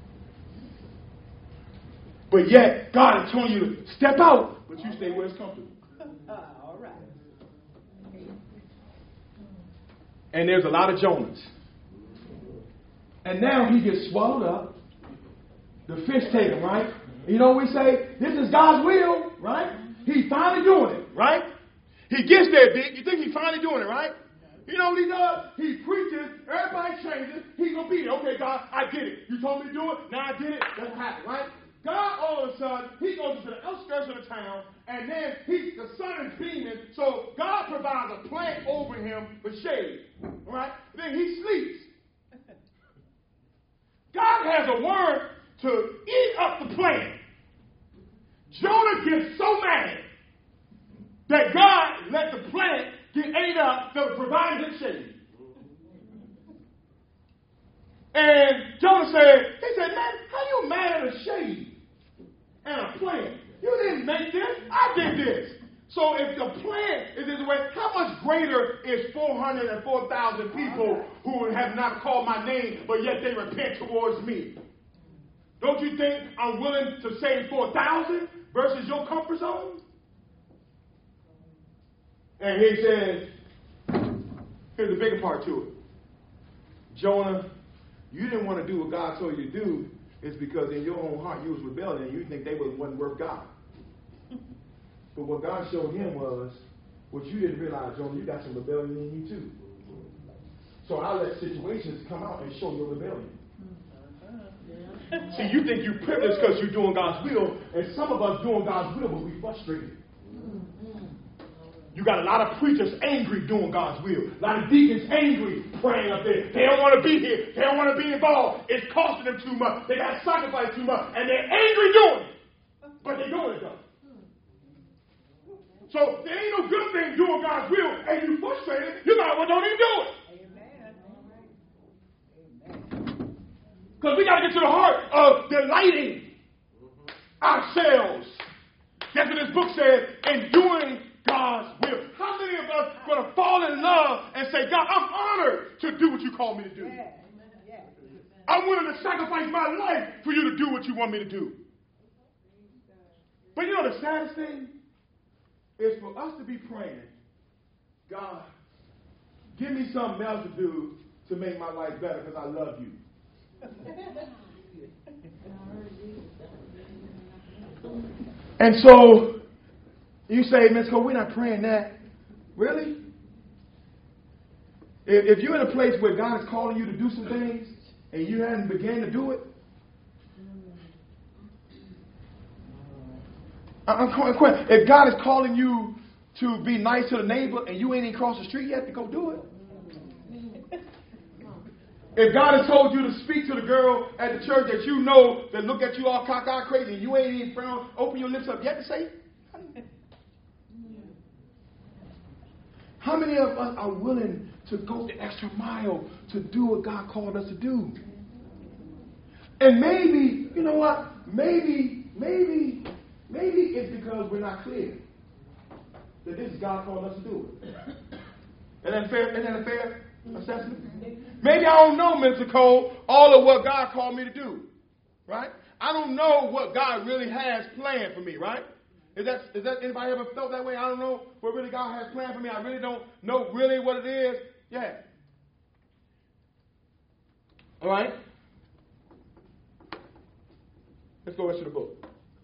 But yet, God is telling you to step out, but you stay where it's comfortable. All right. And there's a lot of Jonahs. And now he gets swallowed up. The fish take him, right? You know what we say? This is God's will, right? He's finally doing it, right? He gets there, Dick. You think he's finally doing it, right? You know what he does? He preaches. Everybody changes. He's going to be there. Okay, God, I did it. You told me to do it. Now I did it. That's what happened, right? God, all of a sudden, he goes to the outskirts of the town, and then he, the sun is beaming, so God provides a plant over him for shade, right? Then he sleeps. God has a word to eat up the plant. Jonah gets so mad that God let the plant get ate up to provide him shade. And Jonah said, he said, man, how you mad at a shade and a plant? You didn't make this. I did this. So if the plant is this way, how much greater is four hundred four thousand people who have not called my name, but yet they repent towards me? Don't you think I'm willing to save four thousand versus your comfort zone? And he says, here's the bigger part to it. Jonah, you didn't want to do what God told you to do. It's because in your own heart you was rebelling and you think they wasn't worth God. But what God showed him was, what you didn't realize, Jonah, you got some rebellion in you too. So I let situations come out and show your rebellion. See, you think you're privileged because you're doing God's will, and some of us doing God's will, but we frustrated. You got a lot of preachers angry doing God's will. A lot of deacons angry praying up there. They don't want to be here. They don't want to be involved. It's costing them too much. They got to sacrifice too much. And they're angry doing it. But they're doing it though. So there ain't no good thing doing God's will and you frustrated. You might well don't even do it. Amen. Because we got to get to the heart of delighting ourselves. That's what this book says, in doing God's will. How many of us are going to fall in love and say, God, I'm honored to do what you call me to do. Yeah. Yeah. I'm willing to sacrifice my life for you to do what you want me to do. But you know the saddest thing is for us to be praying, God, give me something else to do to make my life better because I love you. And so you say, Miz Cole, we're not praying that. Really? If, if you're in a place where God is calling you to do some things and you haven't began to do it, I'm calling, if God is calling you to be nice to the neighbor and you ain't even crossed the street yet to go do it. If God has told you to speak to the girl at the church that you know that look at you all cockeyed crazy and you ain't even frown, open your lips up yet to say it. How many of us are willing to go the extra mile to do what God called us to do? And maybe, you know what? Maybe, maybe, maybe it's because we're not clear that this is God called us to do it. Isn't that fair? Isn't that a fair assessment? Maybe I don't know, Mister Cole, all of what God called me to do. Right? I don't know what God really has planned for me, right? Is that, is that anybody ever felt that way? I don't know what really God has planned for me. I really don't know really what it is. Yeah. All right? Let's go into the book.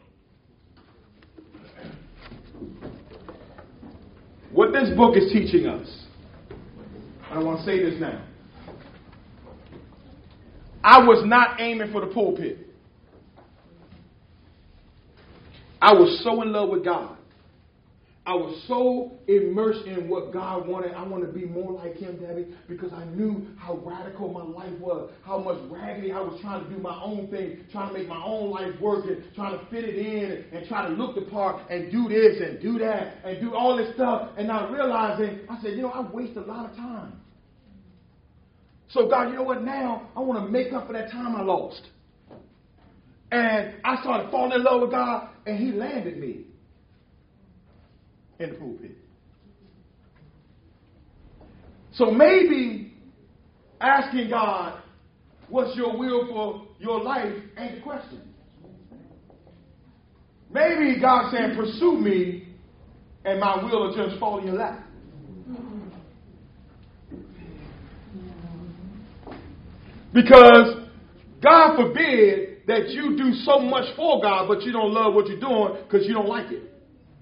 What this book is teaching us, and I want to say this now. I was not aiming for the pulpit. I was so in love with God. I was so immersed in what God wanted. I want to be more like Him, Daddy, because I knew how radical my life was, how much raggedy I was trying to do my own thing, trying to make my own life work, and trying to fit it in, and try to look the part, and do this, and do that, and do all this stuff, and not realizing, I said, you know, I waste a lot of time. So, God, you know what? Now, I want to make up for that time I lost. And I started falling in love with God, and He landed me in the pulpit. So maybe asking God, what's your will for your life, ain't the question. Maybe God saying, pursue me, and my will will just fall in your lap. Because God forbid that you do so much for God, but you don't love what you're doing because you don't like it.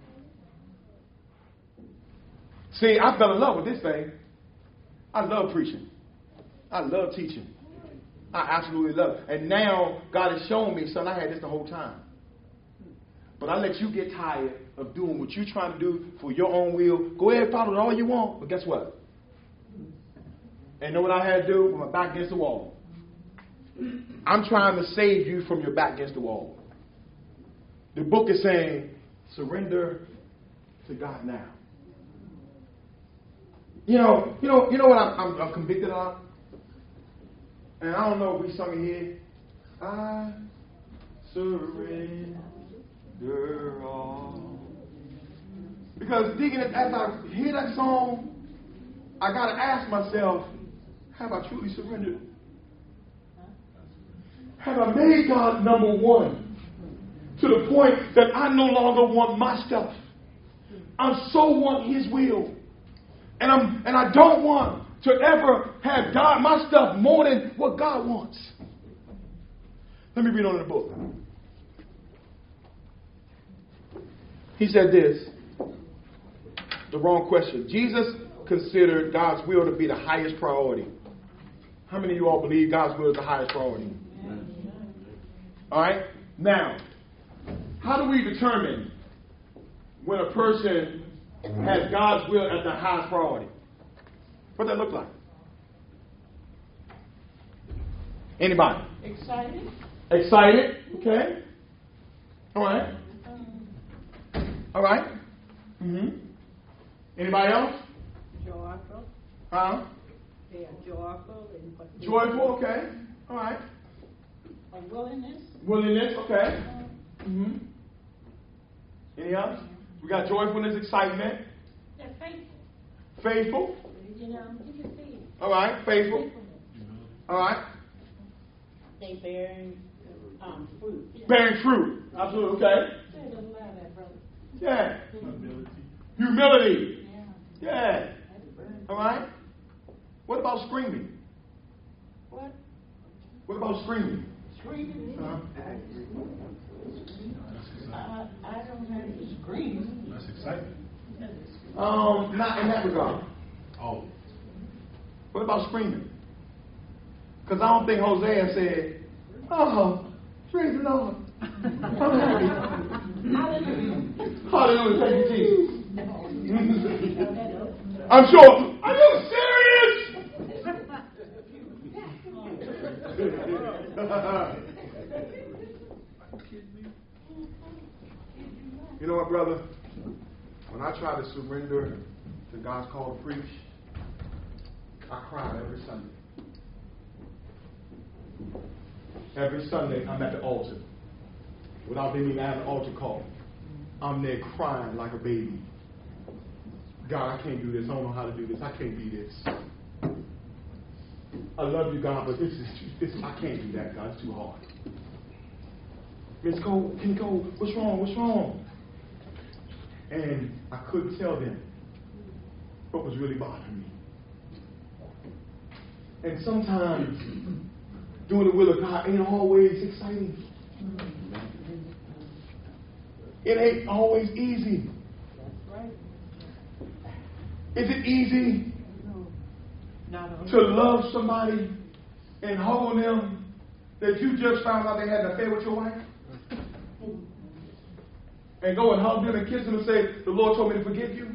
See, I fell in love with this thing. I love preaching. I love teaching. I absolutely love it. And now God has shown me, son, I had this the whole time. But I let you get tired of doing what you're trying to do for your own will. Go ahead and follow it all you want. But guess what? And know what I had to do? With my back against the wall. I'm trying to save you from your back against the wall. The book is saying, surrender to God now. You know, you know, you know what I'm, I'm, I'm convicted of? And I don't know if we sung it here. I surrender all. Because Deacon, as I hear that song, I got to ask myself, have I truly surrendered? Have I made God number one to the point that I no longer want my stuff? I so want His will. And I'm and I don't want to ever have God, my stuff, more than what God wants. Let me read on in the book. He said this. The wrong question. Jesus considered God's will to be the highest priority. How many of you all believe God's will is the highest priority? All right. Now, how do we determine when a person has God's will as the highest priority? What does that look like? Anybody? Excited? Excited? Okay. All right. All right. Mm-hmm. Anybody else? Joyful. Huh? They are joyful. And what they Joyful. Okay. All right. A willingness. Willingness. Okay. Mm-hmm. Any else? We got joyfulness, excitement. They're faithful. Faithful. You know, you can see it. All right. Faithful. All right. They bearing um, fruit. Bearing fruit. Absolutely. Okay. Say doesn't matter, that brother. Yeah. Humility. Humility. Yeah. Yeah. All right. What about screaming? What? What about screaming? Screaming? Uh-huh. I, I don't have to scream. That's excitement. Um, not in that regard. Oh. What about screaming? Because I don't think Hosea said, "Oh, praise the Lord. I'm happy." Hallelujah. Thank you, Jesus. I'm sure. Are you serious? You know what, brother? When I try to surrender to God's call to preach, I cry every Sunday. Every Sunday, I'm at the altar. Without them even having an altar call, I'm there crying like a baby. God, I can't do this. I don't know how to do this. I can't be this. I love you, God, but this is this. I can't do that, God. It's too hard. Miss Cole, can you go? What's wrong? What's wrong? And I couldn't tell them what was really bothering me. And sometimes doing the will of God ain't always exciting. It ain't always easy. Is it easy to love somebody and hug on them that you just found out they had an affair with your wife? And go and hug them and kiss them and say, the Lord told me to forgive you?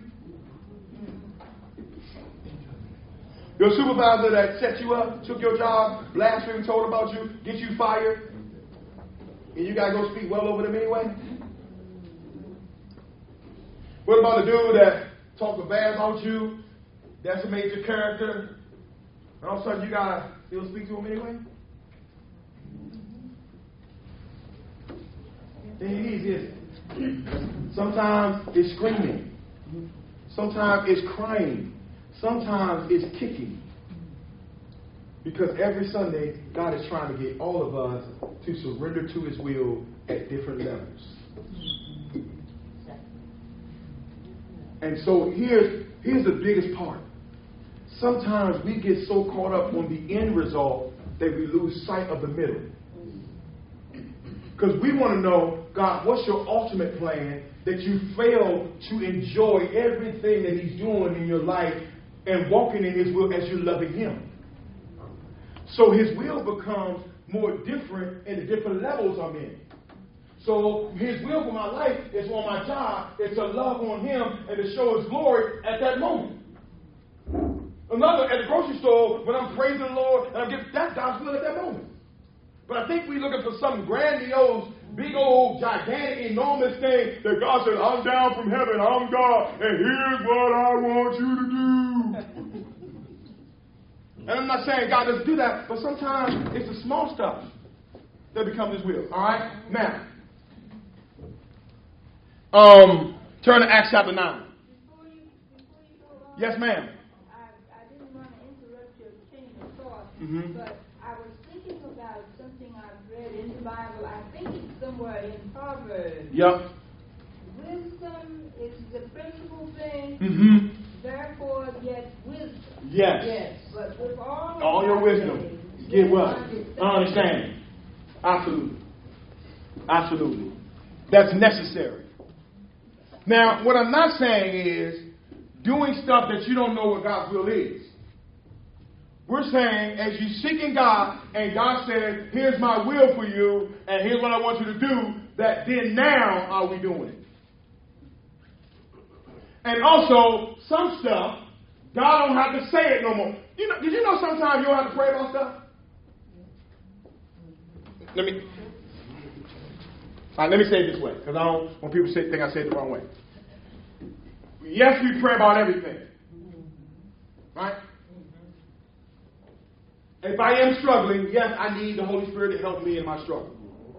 Your supervisor that set you up, took your job, blasphemed, told about you, get you fired, and you got to go speak well over them anyway? What about the dude that talked bad about you, that's a major character, and all of a sudden you got to still speak to him anyway? It ain't easy, is it? Sometimes it's screaming. Sometimes it's crying. Sometimes it's kicking. Because every Sunday, God is trying to get all of us to surrender to His will at different levels. And so here's, here's the biggest part. Sometimes we get so caught up on the end result that we lose sight of the middle. Because we want to know, God, what's your ultimate plan that you fail to enjoy everything that He's doing in your life and walking in His will as you're loving Him? So His will becomes more different in the different levels I'm in. So His will for my life is on my job, is to love on Him and to show His glory at that moment. Another, at the grocery store, when I'm praising the Lord, and I'm giving, that's God's will at that moment. But I think we're looking for some grandiose, big old, gigantic, enormous thing that God says, I'm down from heaven, I'm God, and here's what I want you to do. And I'm not saying God doesn't do that, but sometimes it's the small stuff that becomes His will. All right? Now, um, turn to Acts chapter nine. Before you, before you go on, Yes, ma'am. I, I didn't want to interrupt your chain of thought, Mm-hmm. but I was thinking about something I've read in the Bible. I think it's somewhere in Proverbs. Yep. Wisdom is the principal thing, Mm-hmm. therefore get wisdom. Yes. Yes. But with all, of All your that wisdom. thing, Get what? understanding. Understanding. Absolutely. Absolutely. That's necessary. Now, what I'm not saying is doing stuff that you don't know what God's will is. We're saying as you seeking God and God said, here's my will for you and here's what I want you to do, that then now are we doing it. And also, some stuff, God don't have to say it no more. You know, did you know sometimes you don't have to pray about stuff? Let me, all right, let me say it this way, because I don't want people to say, think I said it the wrong way. Yes, we pray about everything. Right? If I am struggling, yes, I need the Holy Spirit to help me in my struggle.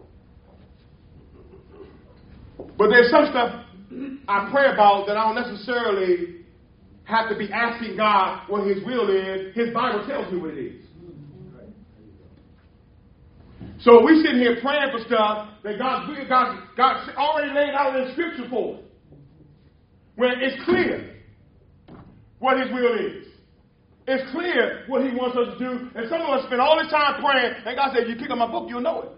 But there's some stuff I pray about that I don't necessarily have to be asking God what His will is. His Bible tells me what it is. So we sitting here praying for stuff that God's God, God already laid out in Scripture for us. When it's clear what His will is. It's clear what He wants us to do. And some of us spend all this time praying, and God said, if you pick up my book, you'll know it.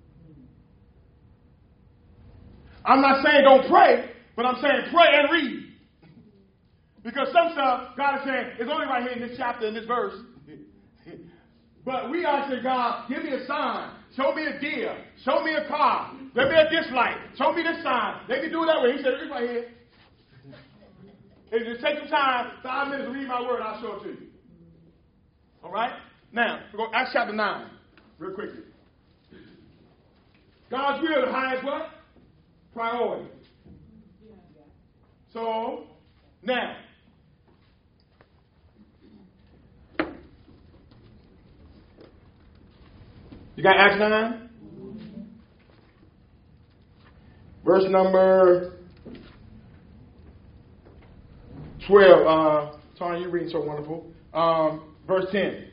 I'm not saying don't pray, but I'm saying pray and read. Because some stuff, God is saying, it's only right here in this chapter, in this verse. But we are saying, God, give me a sign. Show me a deer. Show me a car. Let me a this light. Show me this sign. Let me do it that way. He said, it's right here. If you take the time, five minutes to read my word, I'll show it to you. All right? Now, we're going to Acts chapter nine, real quickly. God's will, the highest what? Priority. So, now, you got Acts nine? Verse number twelve. Uh, Tony, you're reading so wonderful. Um, verse ten.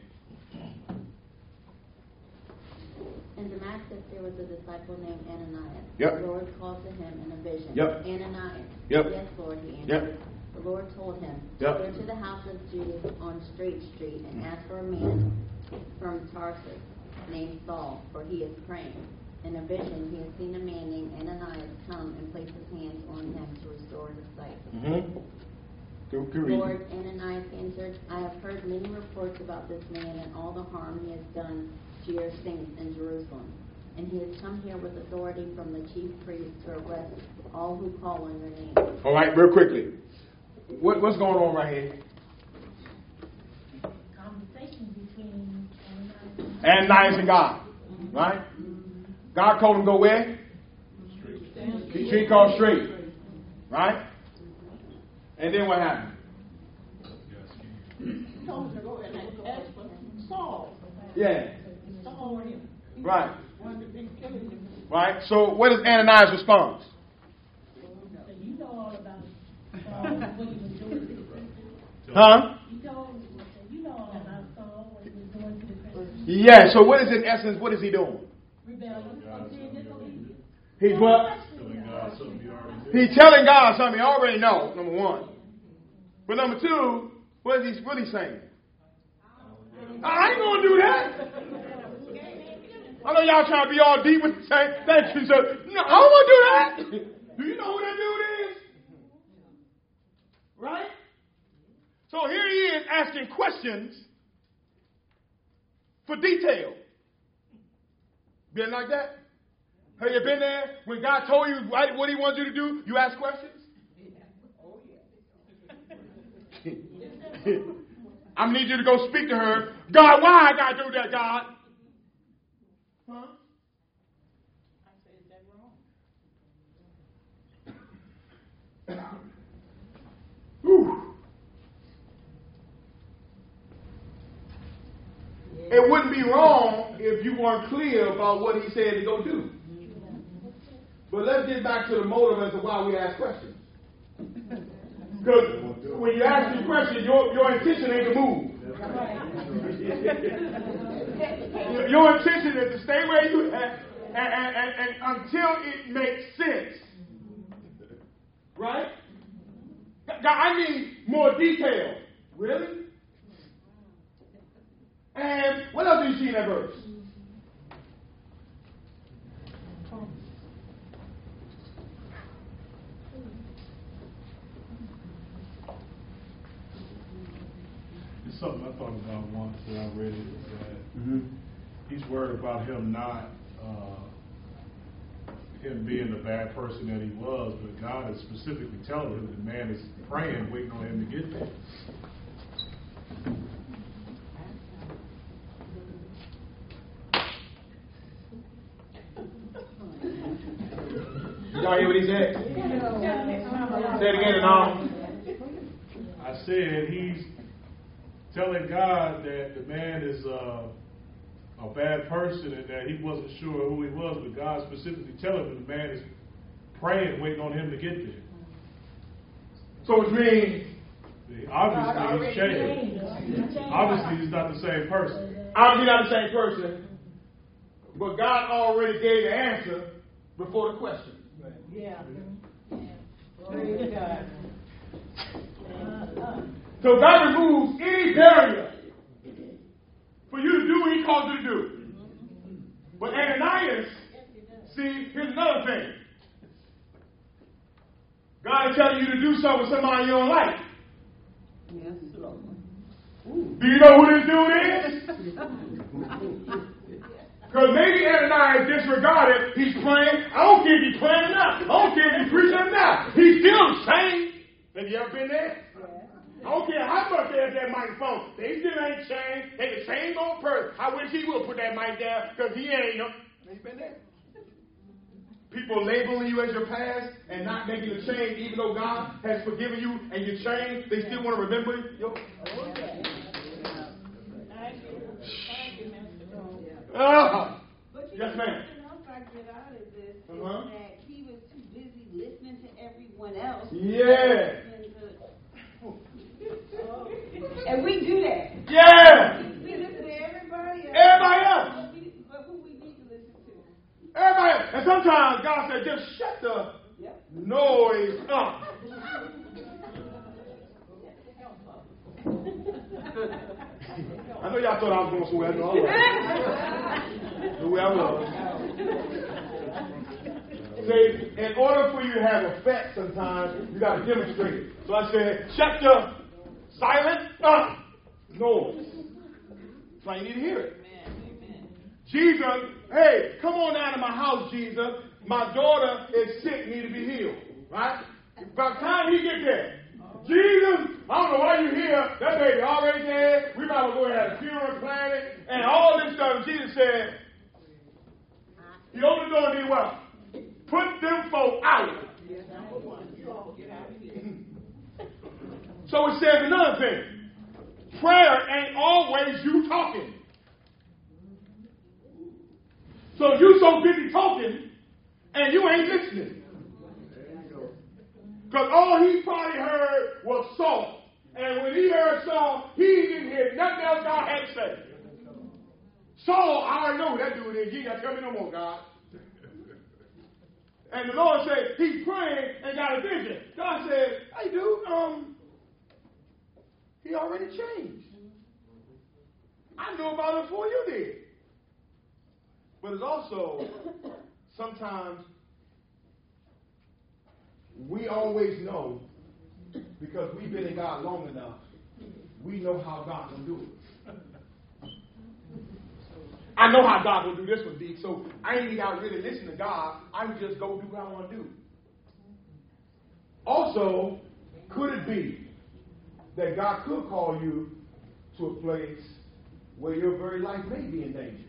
In Damascus there was a disciple named Ananias. Yep. The Lord called to him in a vision. Yep. Ananias. Yep. Yes, Lord, he answered. Yep. The Lord told him, Yep. go to the house of Judas on Straight Street and ask for a man from Tarsus named Saul, for he is praying. In a vision, he has seen a man named Ananias come and place his hands on him to restore his sight. Mm-hmm. Good, good reading. Lord, Ananias answered, I have heard many reports about this man and all the harm he has done to your saints in Jerusalem. And he has come here with authority from the chief priest to arrest all who call on your name. All right, real quickly. What, what's going on right here? Conversation between Ananias Ananias and God. Right? God told him go where? The street called straight. Right? And then what happened? He told him to go and ask for Saul. Yeah. Saul him. Right. Wanted to be killing him. Right? So what is Ananias' response? So you know all about Saul, what he was doing. Huh? You know, you know all about Saul, what he was doing to the Christians. Yeah, so what is in essence, what is he doing? Rebellion. Disobedience. He's what? Telling God something he already did. He's telling God something he already knows, number one. But number two, what is he really saying? I ain't going to do that. I know y'all trying to be all deep with the same. Thank you, sir. No, I don't want to do that. Do you know who that dude is? Right? So here he is asking questions for detail. Been like that? Have you been there when God told you what he wants you to do? You ask questions? I need you to go speak to her. God, why I got to do that, God? Huh? I said, is that wrong? Whew. It wouldn't be wrong if you weren't clear about what he said to go do. But let's get back to the motive as to why we ask questions. Because when you ask the question, your, your intention ain't to move. your, your intention is to stay where you at and, and, and, and until it makes sense. Right? God, I need more detail. Really? And what else do you see in that verse? It's something I thought about once when I read it. Is that Mm-hmm. he's worried about him not, uh, him being the bad person that he was, but God is specifically telling him the man is praying, waiting on him to get there. Y'all hear what he said? Say it again and all. I said he's telling God that the man is uh, a bad person and that he wasn't sure who he was, but God specifically telling him the man is praying, waiting on him to get there. So which means obviously he's changed. Obviously he's not the same person. obviously not the same person, but God already gave the answer before the question. Yeah. Praise God. So God removes any barrier for you to do what he called you to do. But Ananias, see, here's another thing. God is telling you to do something with somebody you don't like. Yes, Lord. Do you know who this dude is? Because maybe Ananias disregarded, he's praying. I don't care if he's praying or not. I don't care if he's preaching or not. He's still the same. Have you ever been there? I don't care how much they have that microphone. They still ain't changed. They the same old person. I wish he would put that mic down because he ain't. Have you been there? People labeling you as your past and not making a change, even though God has forgiven you and you changed, they still want to remember you. Uh, But you yes, know, ma'am. something else I get out of this is Uh-huh. that he was too busy listening to everyone else. Yeah. And we do that. Yeah. We listen to everybody else. Everybody else. But, we, but who we need to listen to. Everybody else. And sometimes God said, just shut the Yep. noise up. I know y'all thought I was going to swear. No, all right. Knew where I was. See, in order for you to have effect sometimes, you got to demonstrate it. So I said, shut your silent uh, noise. So I need to hear it. Jesus, hey, come on down to my house, Jesus. My daughter is sick, need to be healed. Right? By the time he get there, Jesus, I don't know why you're here. That baby already dead. We might as well go ahead and have a funeral planning and all this stuff. And Jesus said, he opened the door and did what? Put them folk out. So it says another thing. Prayer ain't always you talking. So you so busy talking and you ain't listening. Because all he probably heard was Saul. And when he heard Saul, he didn't hear nothing else God had to say. Saul, I already know who that dude is. You ain't got to tell me no more, God. And the Lord said, he's praying and got a vision. God said, hey, dude, um, he already changed. I knew about it before you did. But it's also, sometimes, we always know, because we've been in God long enough, we know how God will do it. I know how God will do this one, D, so I ain't even got to really listen to God. I can just go do what I want to do. Also, could it be that God could call you to a place where your very life may be in danger?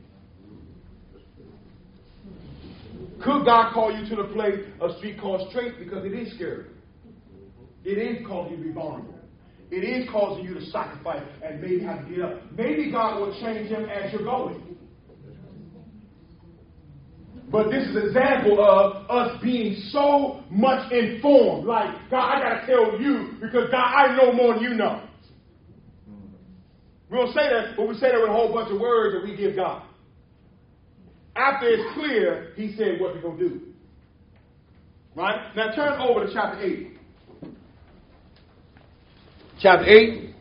Could God call you to the place of street called straight because it is scary? It is causing you to be vulnerable. It is causing you to sacrifice and maybe have to get up. Maybe God will change him as you're going. But this is an example of us being so much informed. Like, God, I got to tell you because, God, I know more than you know. We don't say that, but we say that with a whole bunch of words that we give God. After it's clear, he said what to go do. Right? Now turn over to chapter eight. Chapter eight.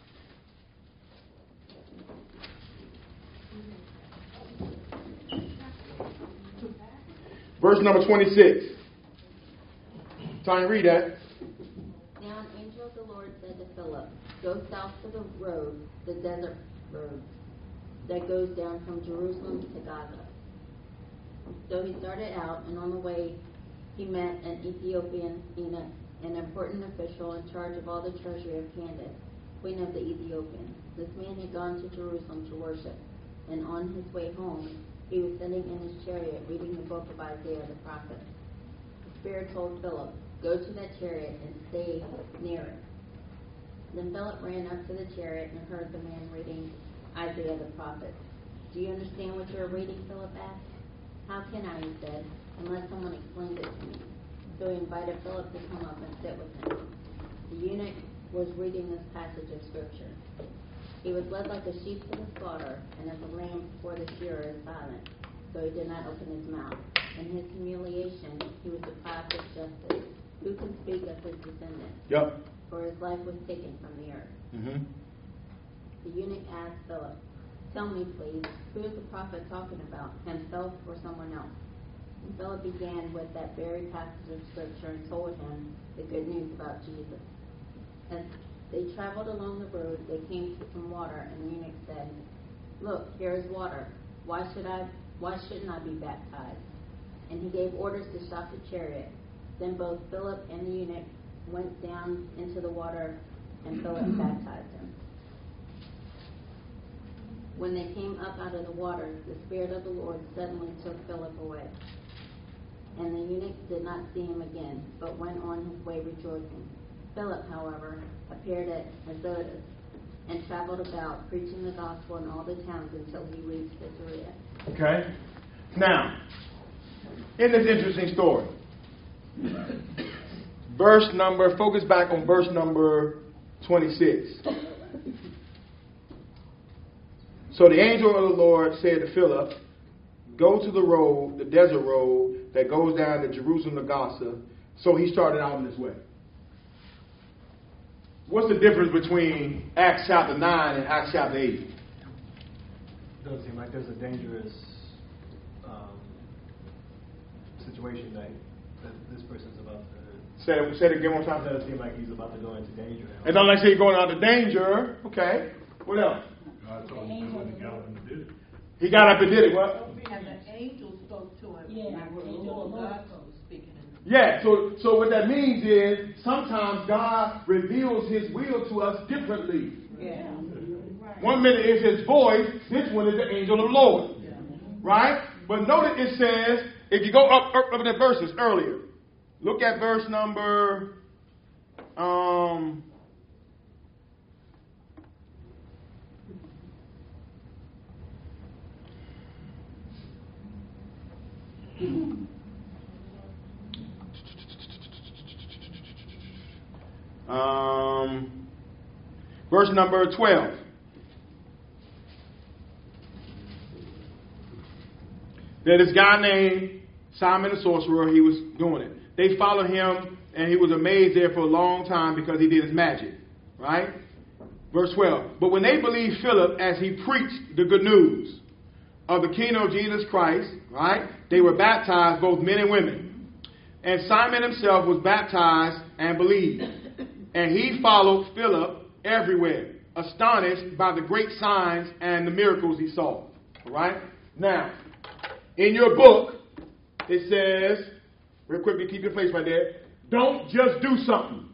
Verse number twenty-six. Tanya, read that. Now an angel of the Lord said to Philip, go south to the road, the desert road, that goes down from Jerusalem to Gaza. So he started out, and on the way he met an Ethiopian eunuch, an important official in charge of all the treasury of Candace, queen of the Ethiopians. This man had gone to Jerusalem to worship, and on his way home he was sitting in his chariot reading the book of Isaiah the prophet. The Spirit told Philip, go to that chariot and stay near it. Then Philip ran up to the chariot and heard the man reading Isaiah the prophet. Do you understand what you're reading? Philip asked. How can I, he said, unless someone explains it to me. So he invited Philip to come up and sit with him. The eunuch was reading this passage of Scripture. He was led like a sheep to the slaughter, and as a lamb before the shearer is silent, so he did not open his mouth. In his humiliation, he was deprived of justice. Who can speak of his descendant? Yep. For his life was taken from the earth. Mm-hmm. The eunuch asked Philip, tell me, please, who is the prophet talking about, himself or someone else? And Philip began with that very passage of Scripture and told him the good news about Jesus. As they traveled along the road, they came to some water, and the eunuch said, look, here is water. Why should I? Why shouldn't I be baptized? And he gave orders to stop the chariot. Then both Philip and the eunuch went down into the water, and Philip baptized him. When they came up out of the water, the Spirit of the Lord suddenly took Philip away. And the eunuch did not see him again, but went on his way rejoicing. Philip, however, appeared at Azotus and traveled about, preaching the gospel in all the towns until he reached Caesarea. Okay? Now, in this interesting story, verse number, focus back on verse number twenty-six. So the angel of the Lord said to Philip, go to the road, the desert road that goes down to Jerusalem to Gaza. So he started out in this way. What's the difference between Acts chapter nine and Acts chapter eight? It does seem like there's a dangerous um, situation that, that this person's about to. Say it, say it again one time. It doesn't seem like he's about to go into danger. It doesn't like say he's going out of danger. Okay. What else? God told him to do it, and he got up and did it. He got up and did it. What? And the angel spoke to him. Yeah, And the angel Lord of the God Lord. was speaking. Yeah, so so what that means is sometimes God reveals his will to us differently. Yeah. One minute is his voice, this one is the angel of the Lord. Right? But notice it says, if you go up, up, up in the verses earlier, look at verse number um Um, verse number twelve. There's this guy named Simon the sorcerer. He was doing it. They followed him, and he was amazed there for a long time because he did his magic. Right? Verse twelve. But when they believed Philip as he preached the good news of the kingdom of Jesus Christ, right, they were baptized, both men and women. And Simon himself was baptized and believed. And he followed Philip everywhere, astonished by the great signs and the miracles he saw. All right? Now, in your book, it says, real quickly, keep your place right there, don't just do something.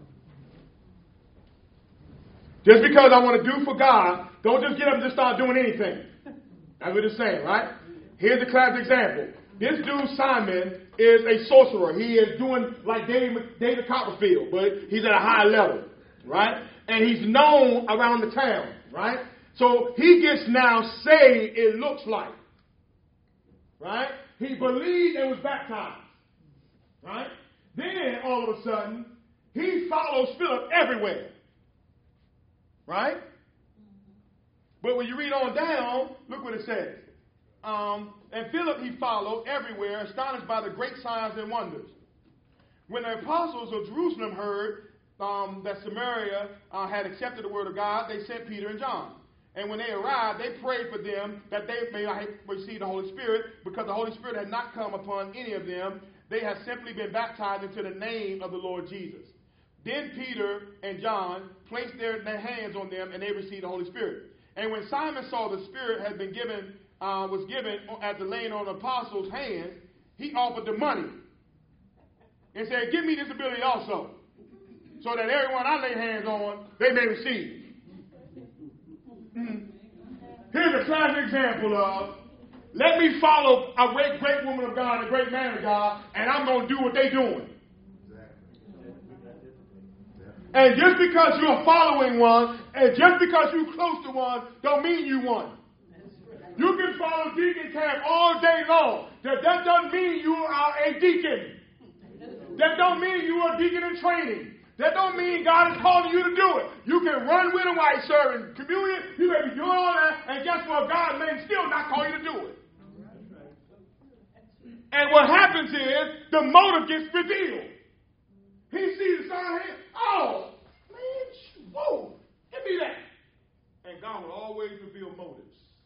Just because I want to do for God, don't just get up and just start doing anything. That's what it's saying, right? Here's a classic example. This dude, Simon, is a sorcerer. He is doing like David, David Copperfield, but he's at a high level, right? And he's known around the town, right? So he gets now saved, it looks like, right? He believed and was baptized, right? Then, all of a sudden, he follows Philip everywhere, right? But when you read on down, look what it says. Um, and Philip he followed everywhere, astonished by the great signs and wonders. When the apostles of Jerusalem heard um, that Samaria uh, had accepted the word of God, they sent Peter and John. And when they arrived, they prayed for them that they may receive the Holy Spirit, because the Holy Spirit had not come upon any of them. They had simply been baptized into the name of the Lord Jesus. Then Peter and John placed their, their hands on them, and they received the Holy Spirit. And when Simon saw the Spirit had been given Uh, was given at the laying on the apostles' hands, he offered the money and said, give me this ability also, so that everyone I lay hands on, they may receive. Mm-hmm. Here's a classic example of, let me follow a great, great woman of God, a great man of God, and I'm going to do what they're doing. And just because you're following one, and just because you're close to one, don't mean you won. You can follow Deacon Camp all day long. That, that doesn't mean you are a deacon. That don't mean you are a deacon in training. That don't mean God is calling you to do it. You can run with them while you're serving communion. You may be doing all that. And guess what? God may still not call you to do it. And what happens is the motive gets revealed. He sees the sign here. Oh, man, whoa, give me that. And God will always reveal motives.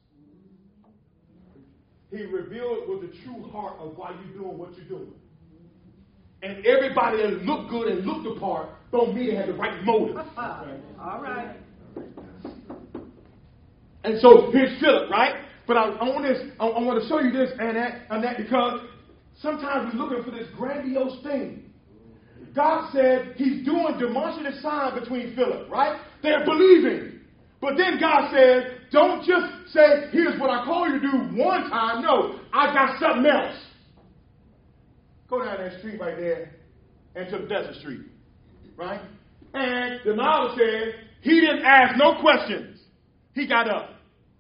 He revealed what the true heart of why you're doing what you're doing. And everybody that look good and look the part don't mean they have the right motive. All right. And so here's Philip, right? But I, I want this. I, I want to show you this and that and that because sometimes we're looking for this grandiose thing. God said He's doing demonstrative sign between Philip, right? They're believing. But then God said, don't just say, here's what I call you to do one time. No, I got something else. Go down that street right there and to Desert Street. Right? And the Bible says he didn't ask no questions. He got up.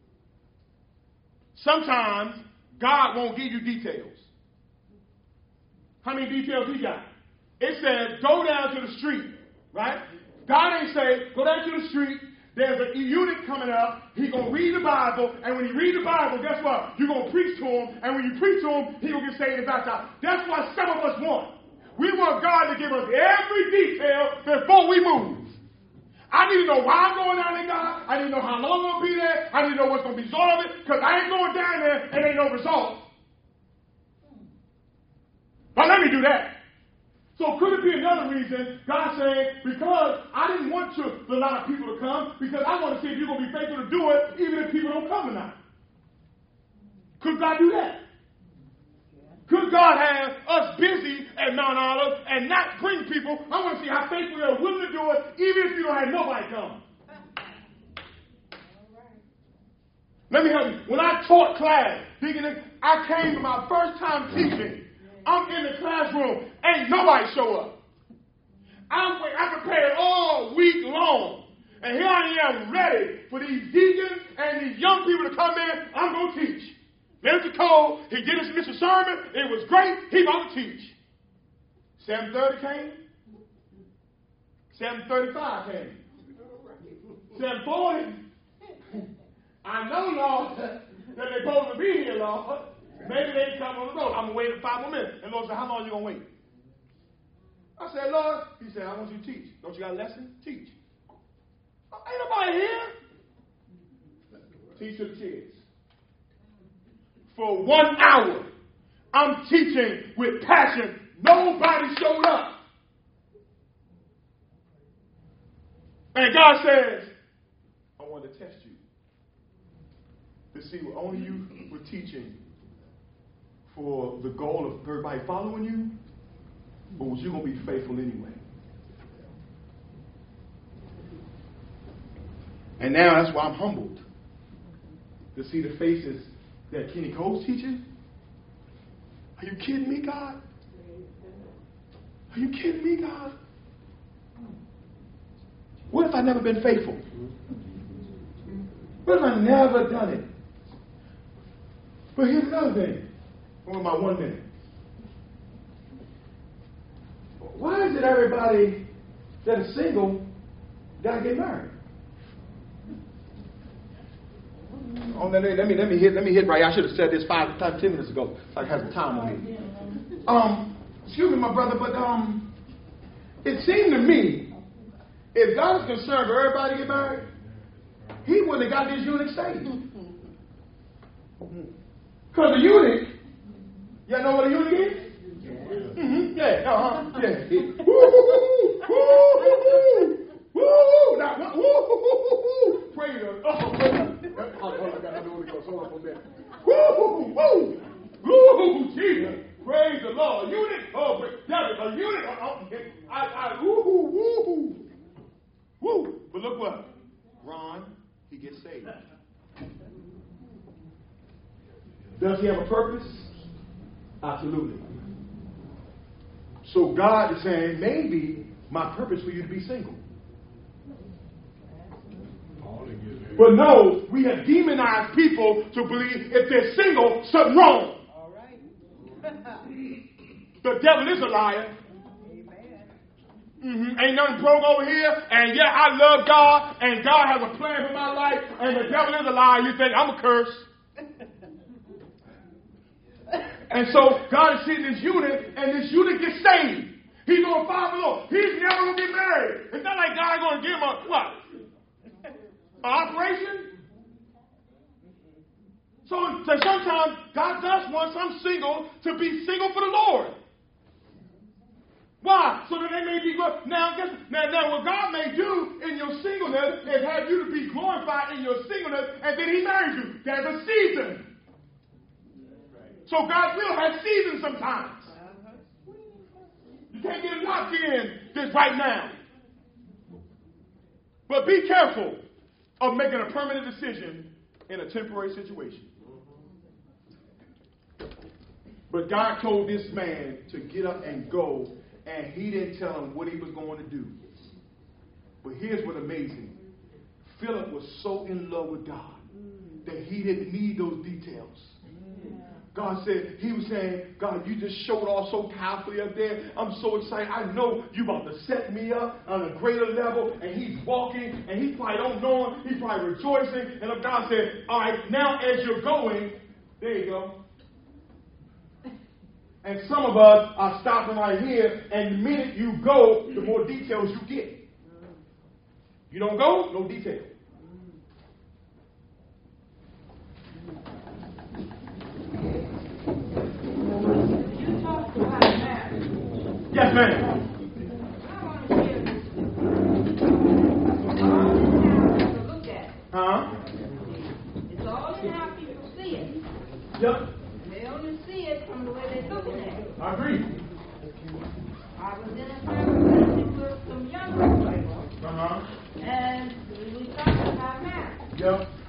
Sometimes God won't give you details. How many details he got? It said, go down to the street. Right? God ain't say, go down to the street. There's a eunuch coming up. He's going to read the Bible. And when he reads the Bible, guess what? You're going to preach to him. And when you preach to him, he will get saved and baptized. That's what some of us want. We want God to give us every detail before we move. I need to know why I'm going down there, God. I need to know how long I'm going to be there. I need to know what's going to be result of it. Because I ain't going down there and ain't no result. But let me do that. So could it be another reason God saying, because I didn't want to, a lot of people to come, because I want to see if you're going to be faithful to do it, even if people don't come or not. Could God do that? Could God have us busy at Mount Olive and not bring people? I want to see how faithful they're willing to do it, even if you don't have nobody come. Let me help you. When I taught class, I came to my first time teaching. I'm in the classroom. Ain't nobody show up. I'm, I prepared all week long. And here I am ready for these deacons and these young people to come in. I'm going to teach. There's the code. He did his Mister Sermon. It was great. He about to teach. seven thirty came. seven thirty-five came. seven forty. I know, Lord, that they're supposed to be here, Lord. Maybe they come on the road. I'm going to wait five more minutes. And Lord said, how long are you going to wait? I said, Lord, he said, I want you to teach. Don't you got a lesson? Teach. Ain't nobody here. Teach to the kids. For one hour, I'm teaching with passion. Nobody showed up. And God says, I want to test you to see what only you were teaching for the goal of everybody following you, or was you going to be faithful anyway? And now that's why I'm humbled to see the faces that Kenny Cole's teaching. Are you kidding me, God? Are you kidding me, God? What if I'd never been faithful? What if I never done it? But here's another thing. On my one minute. Why is it everybody that is single gotta get married? Oh, let me let me let me hit let me hit right. I should have said this five, five ten minutes ago. So I have some time on me. Um, excuse me, my brother, but um, it seemed to me if God is concerned for everybody to get married, He wouldn't have got this eunuch saved. Because the eunuch, y'all know what a eunuch is? Mm-hmm. Yeah, uh-huh. Yeah. Woo-hoo-hoo. Woo-hoo-hoo. Woo-hoo. Now, woo-hoo-hoo. Praise the oh, praise the Hold on, I got to do it. Hold on for a minute. Woo-hoo. Woo. Woo-hoo. Jesus. Praise the Lord. Eunuch. Oh, praise. Devil, a eunuch. Oh, I, I, woo-hoo. Woo-hoo. Woo. But look what? Ron, he gets saved. Does he have a purpose? Absolutely. So God is saying, maybe my purpose for you to be single. But no, we have demonized people to believe if they're single, something wrong. All right. The devil is a liar. Amen. Mm-hmm. Ain't nothing broke over here. And yeah, I love God. And God has a plan for my life. And the devil is a liar. You think I'm a curse. And so God is seeing this eunuch, and this eunuch gets saved. He's going to follow the Lord. He's never going to get married. It's not like God going to give him a, what? An operation? So, so sometimes God does want some single to be single for the Lord. Why? So that they may be good. Now, guess, now, now, what God may do in your singleness is have you to be glorified in your singleness, and then He marries you. There's a season. So God will have seasons sometimes. You can't get locked in this right now. But be careful of making a permanent decision in a temporary situation. But God told this man to get up and go, and He didn't tell him what he was going to do. But here's what's amazing. Philip was so in love with God that he didn't need those details. God said, he was saying, God, you just showed off so powerfully up there. I'm so excited. I know you about to set me up on a greater level. And he's walking, and he probably don't know him. He's probably rejoicing. And God said, all right, now as you're going, there you go. And some of us are stopping right here, and the minute you go, the more details you get. You don't go, no detail. You talked about Yes, ma'am. Huh? It's all in how people see it. Yep. They only see it from the way they're looking at it. I agree. I was in a conversation with some younger people, Uh-huh. and we talked about marriage. Yep.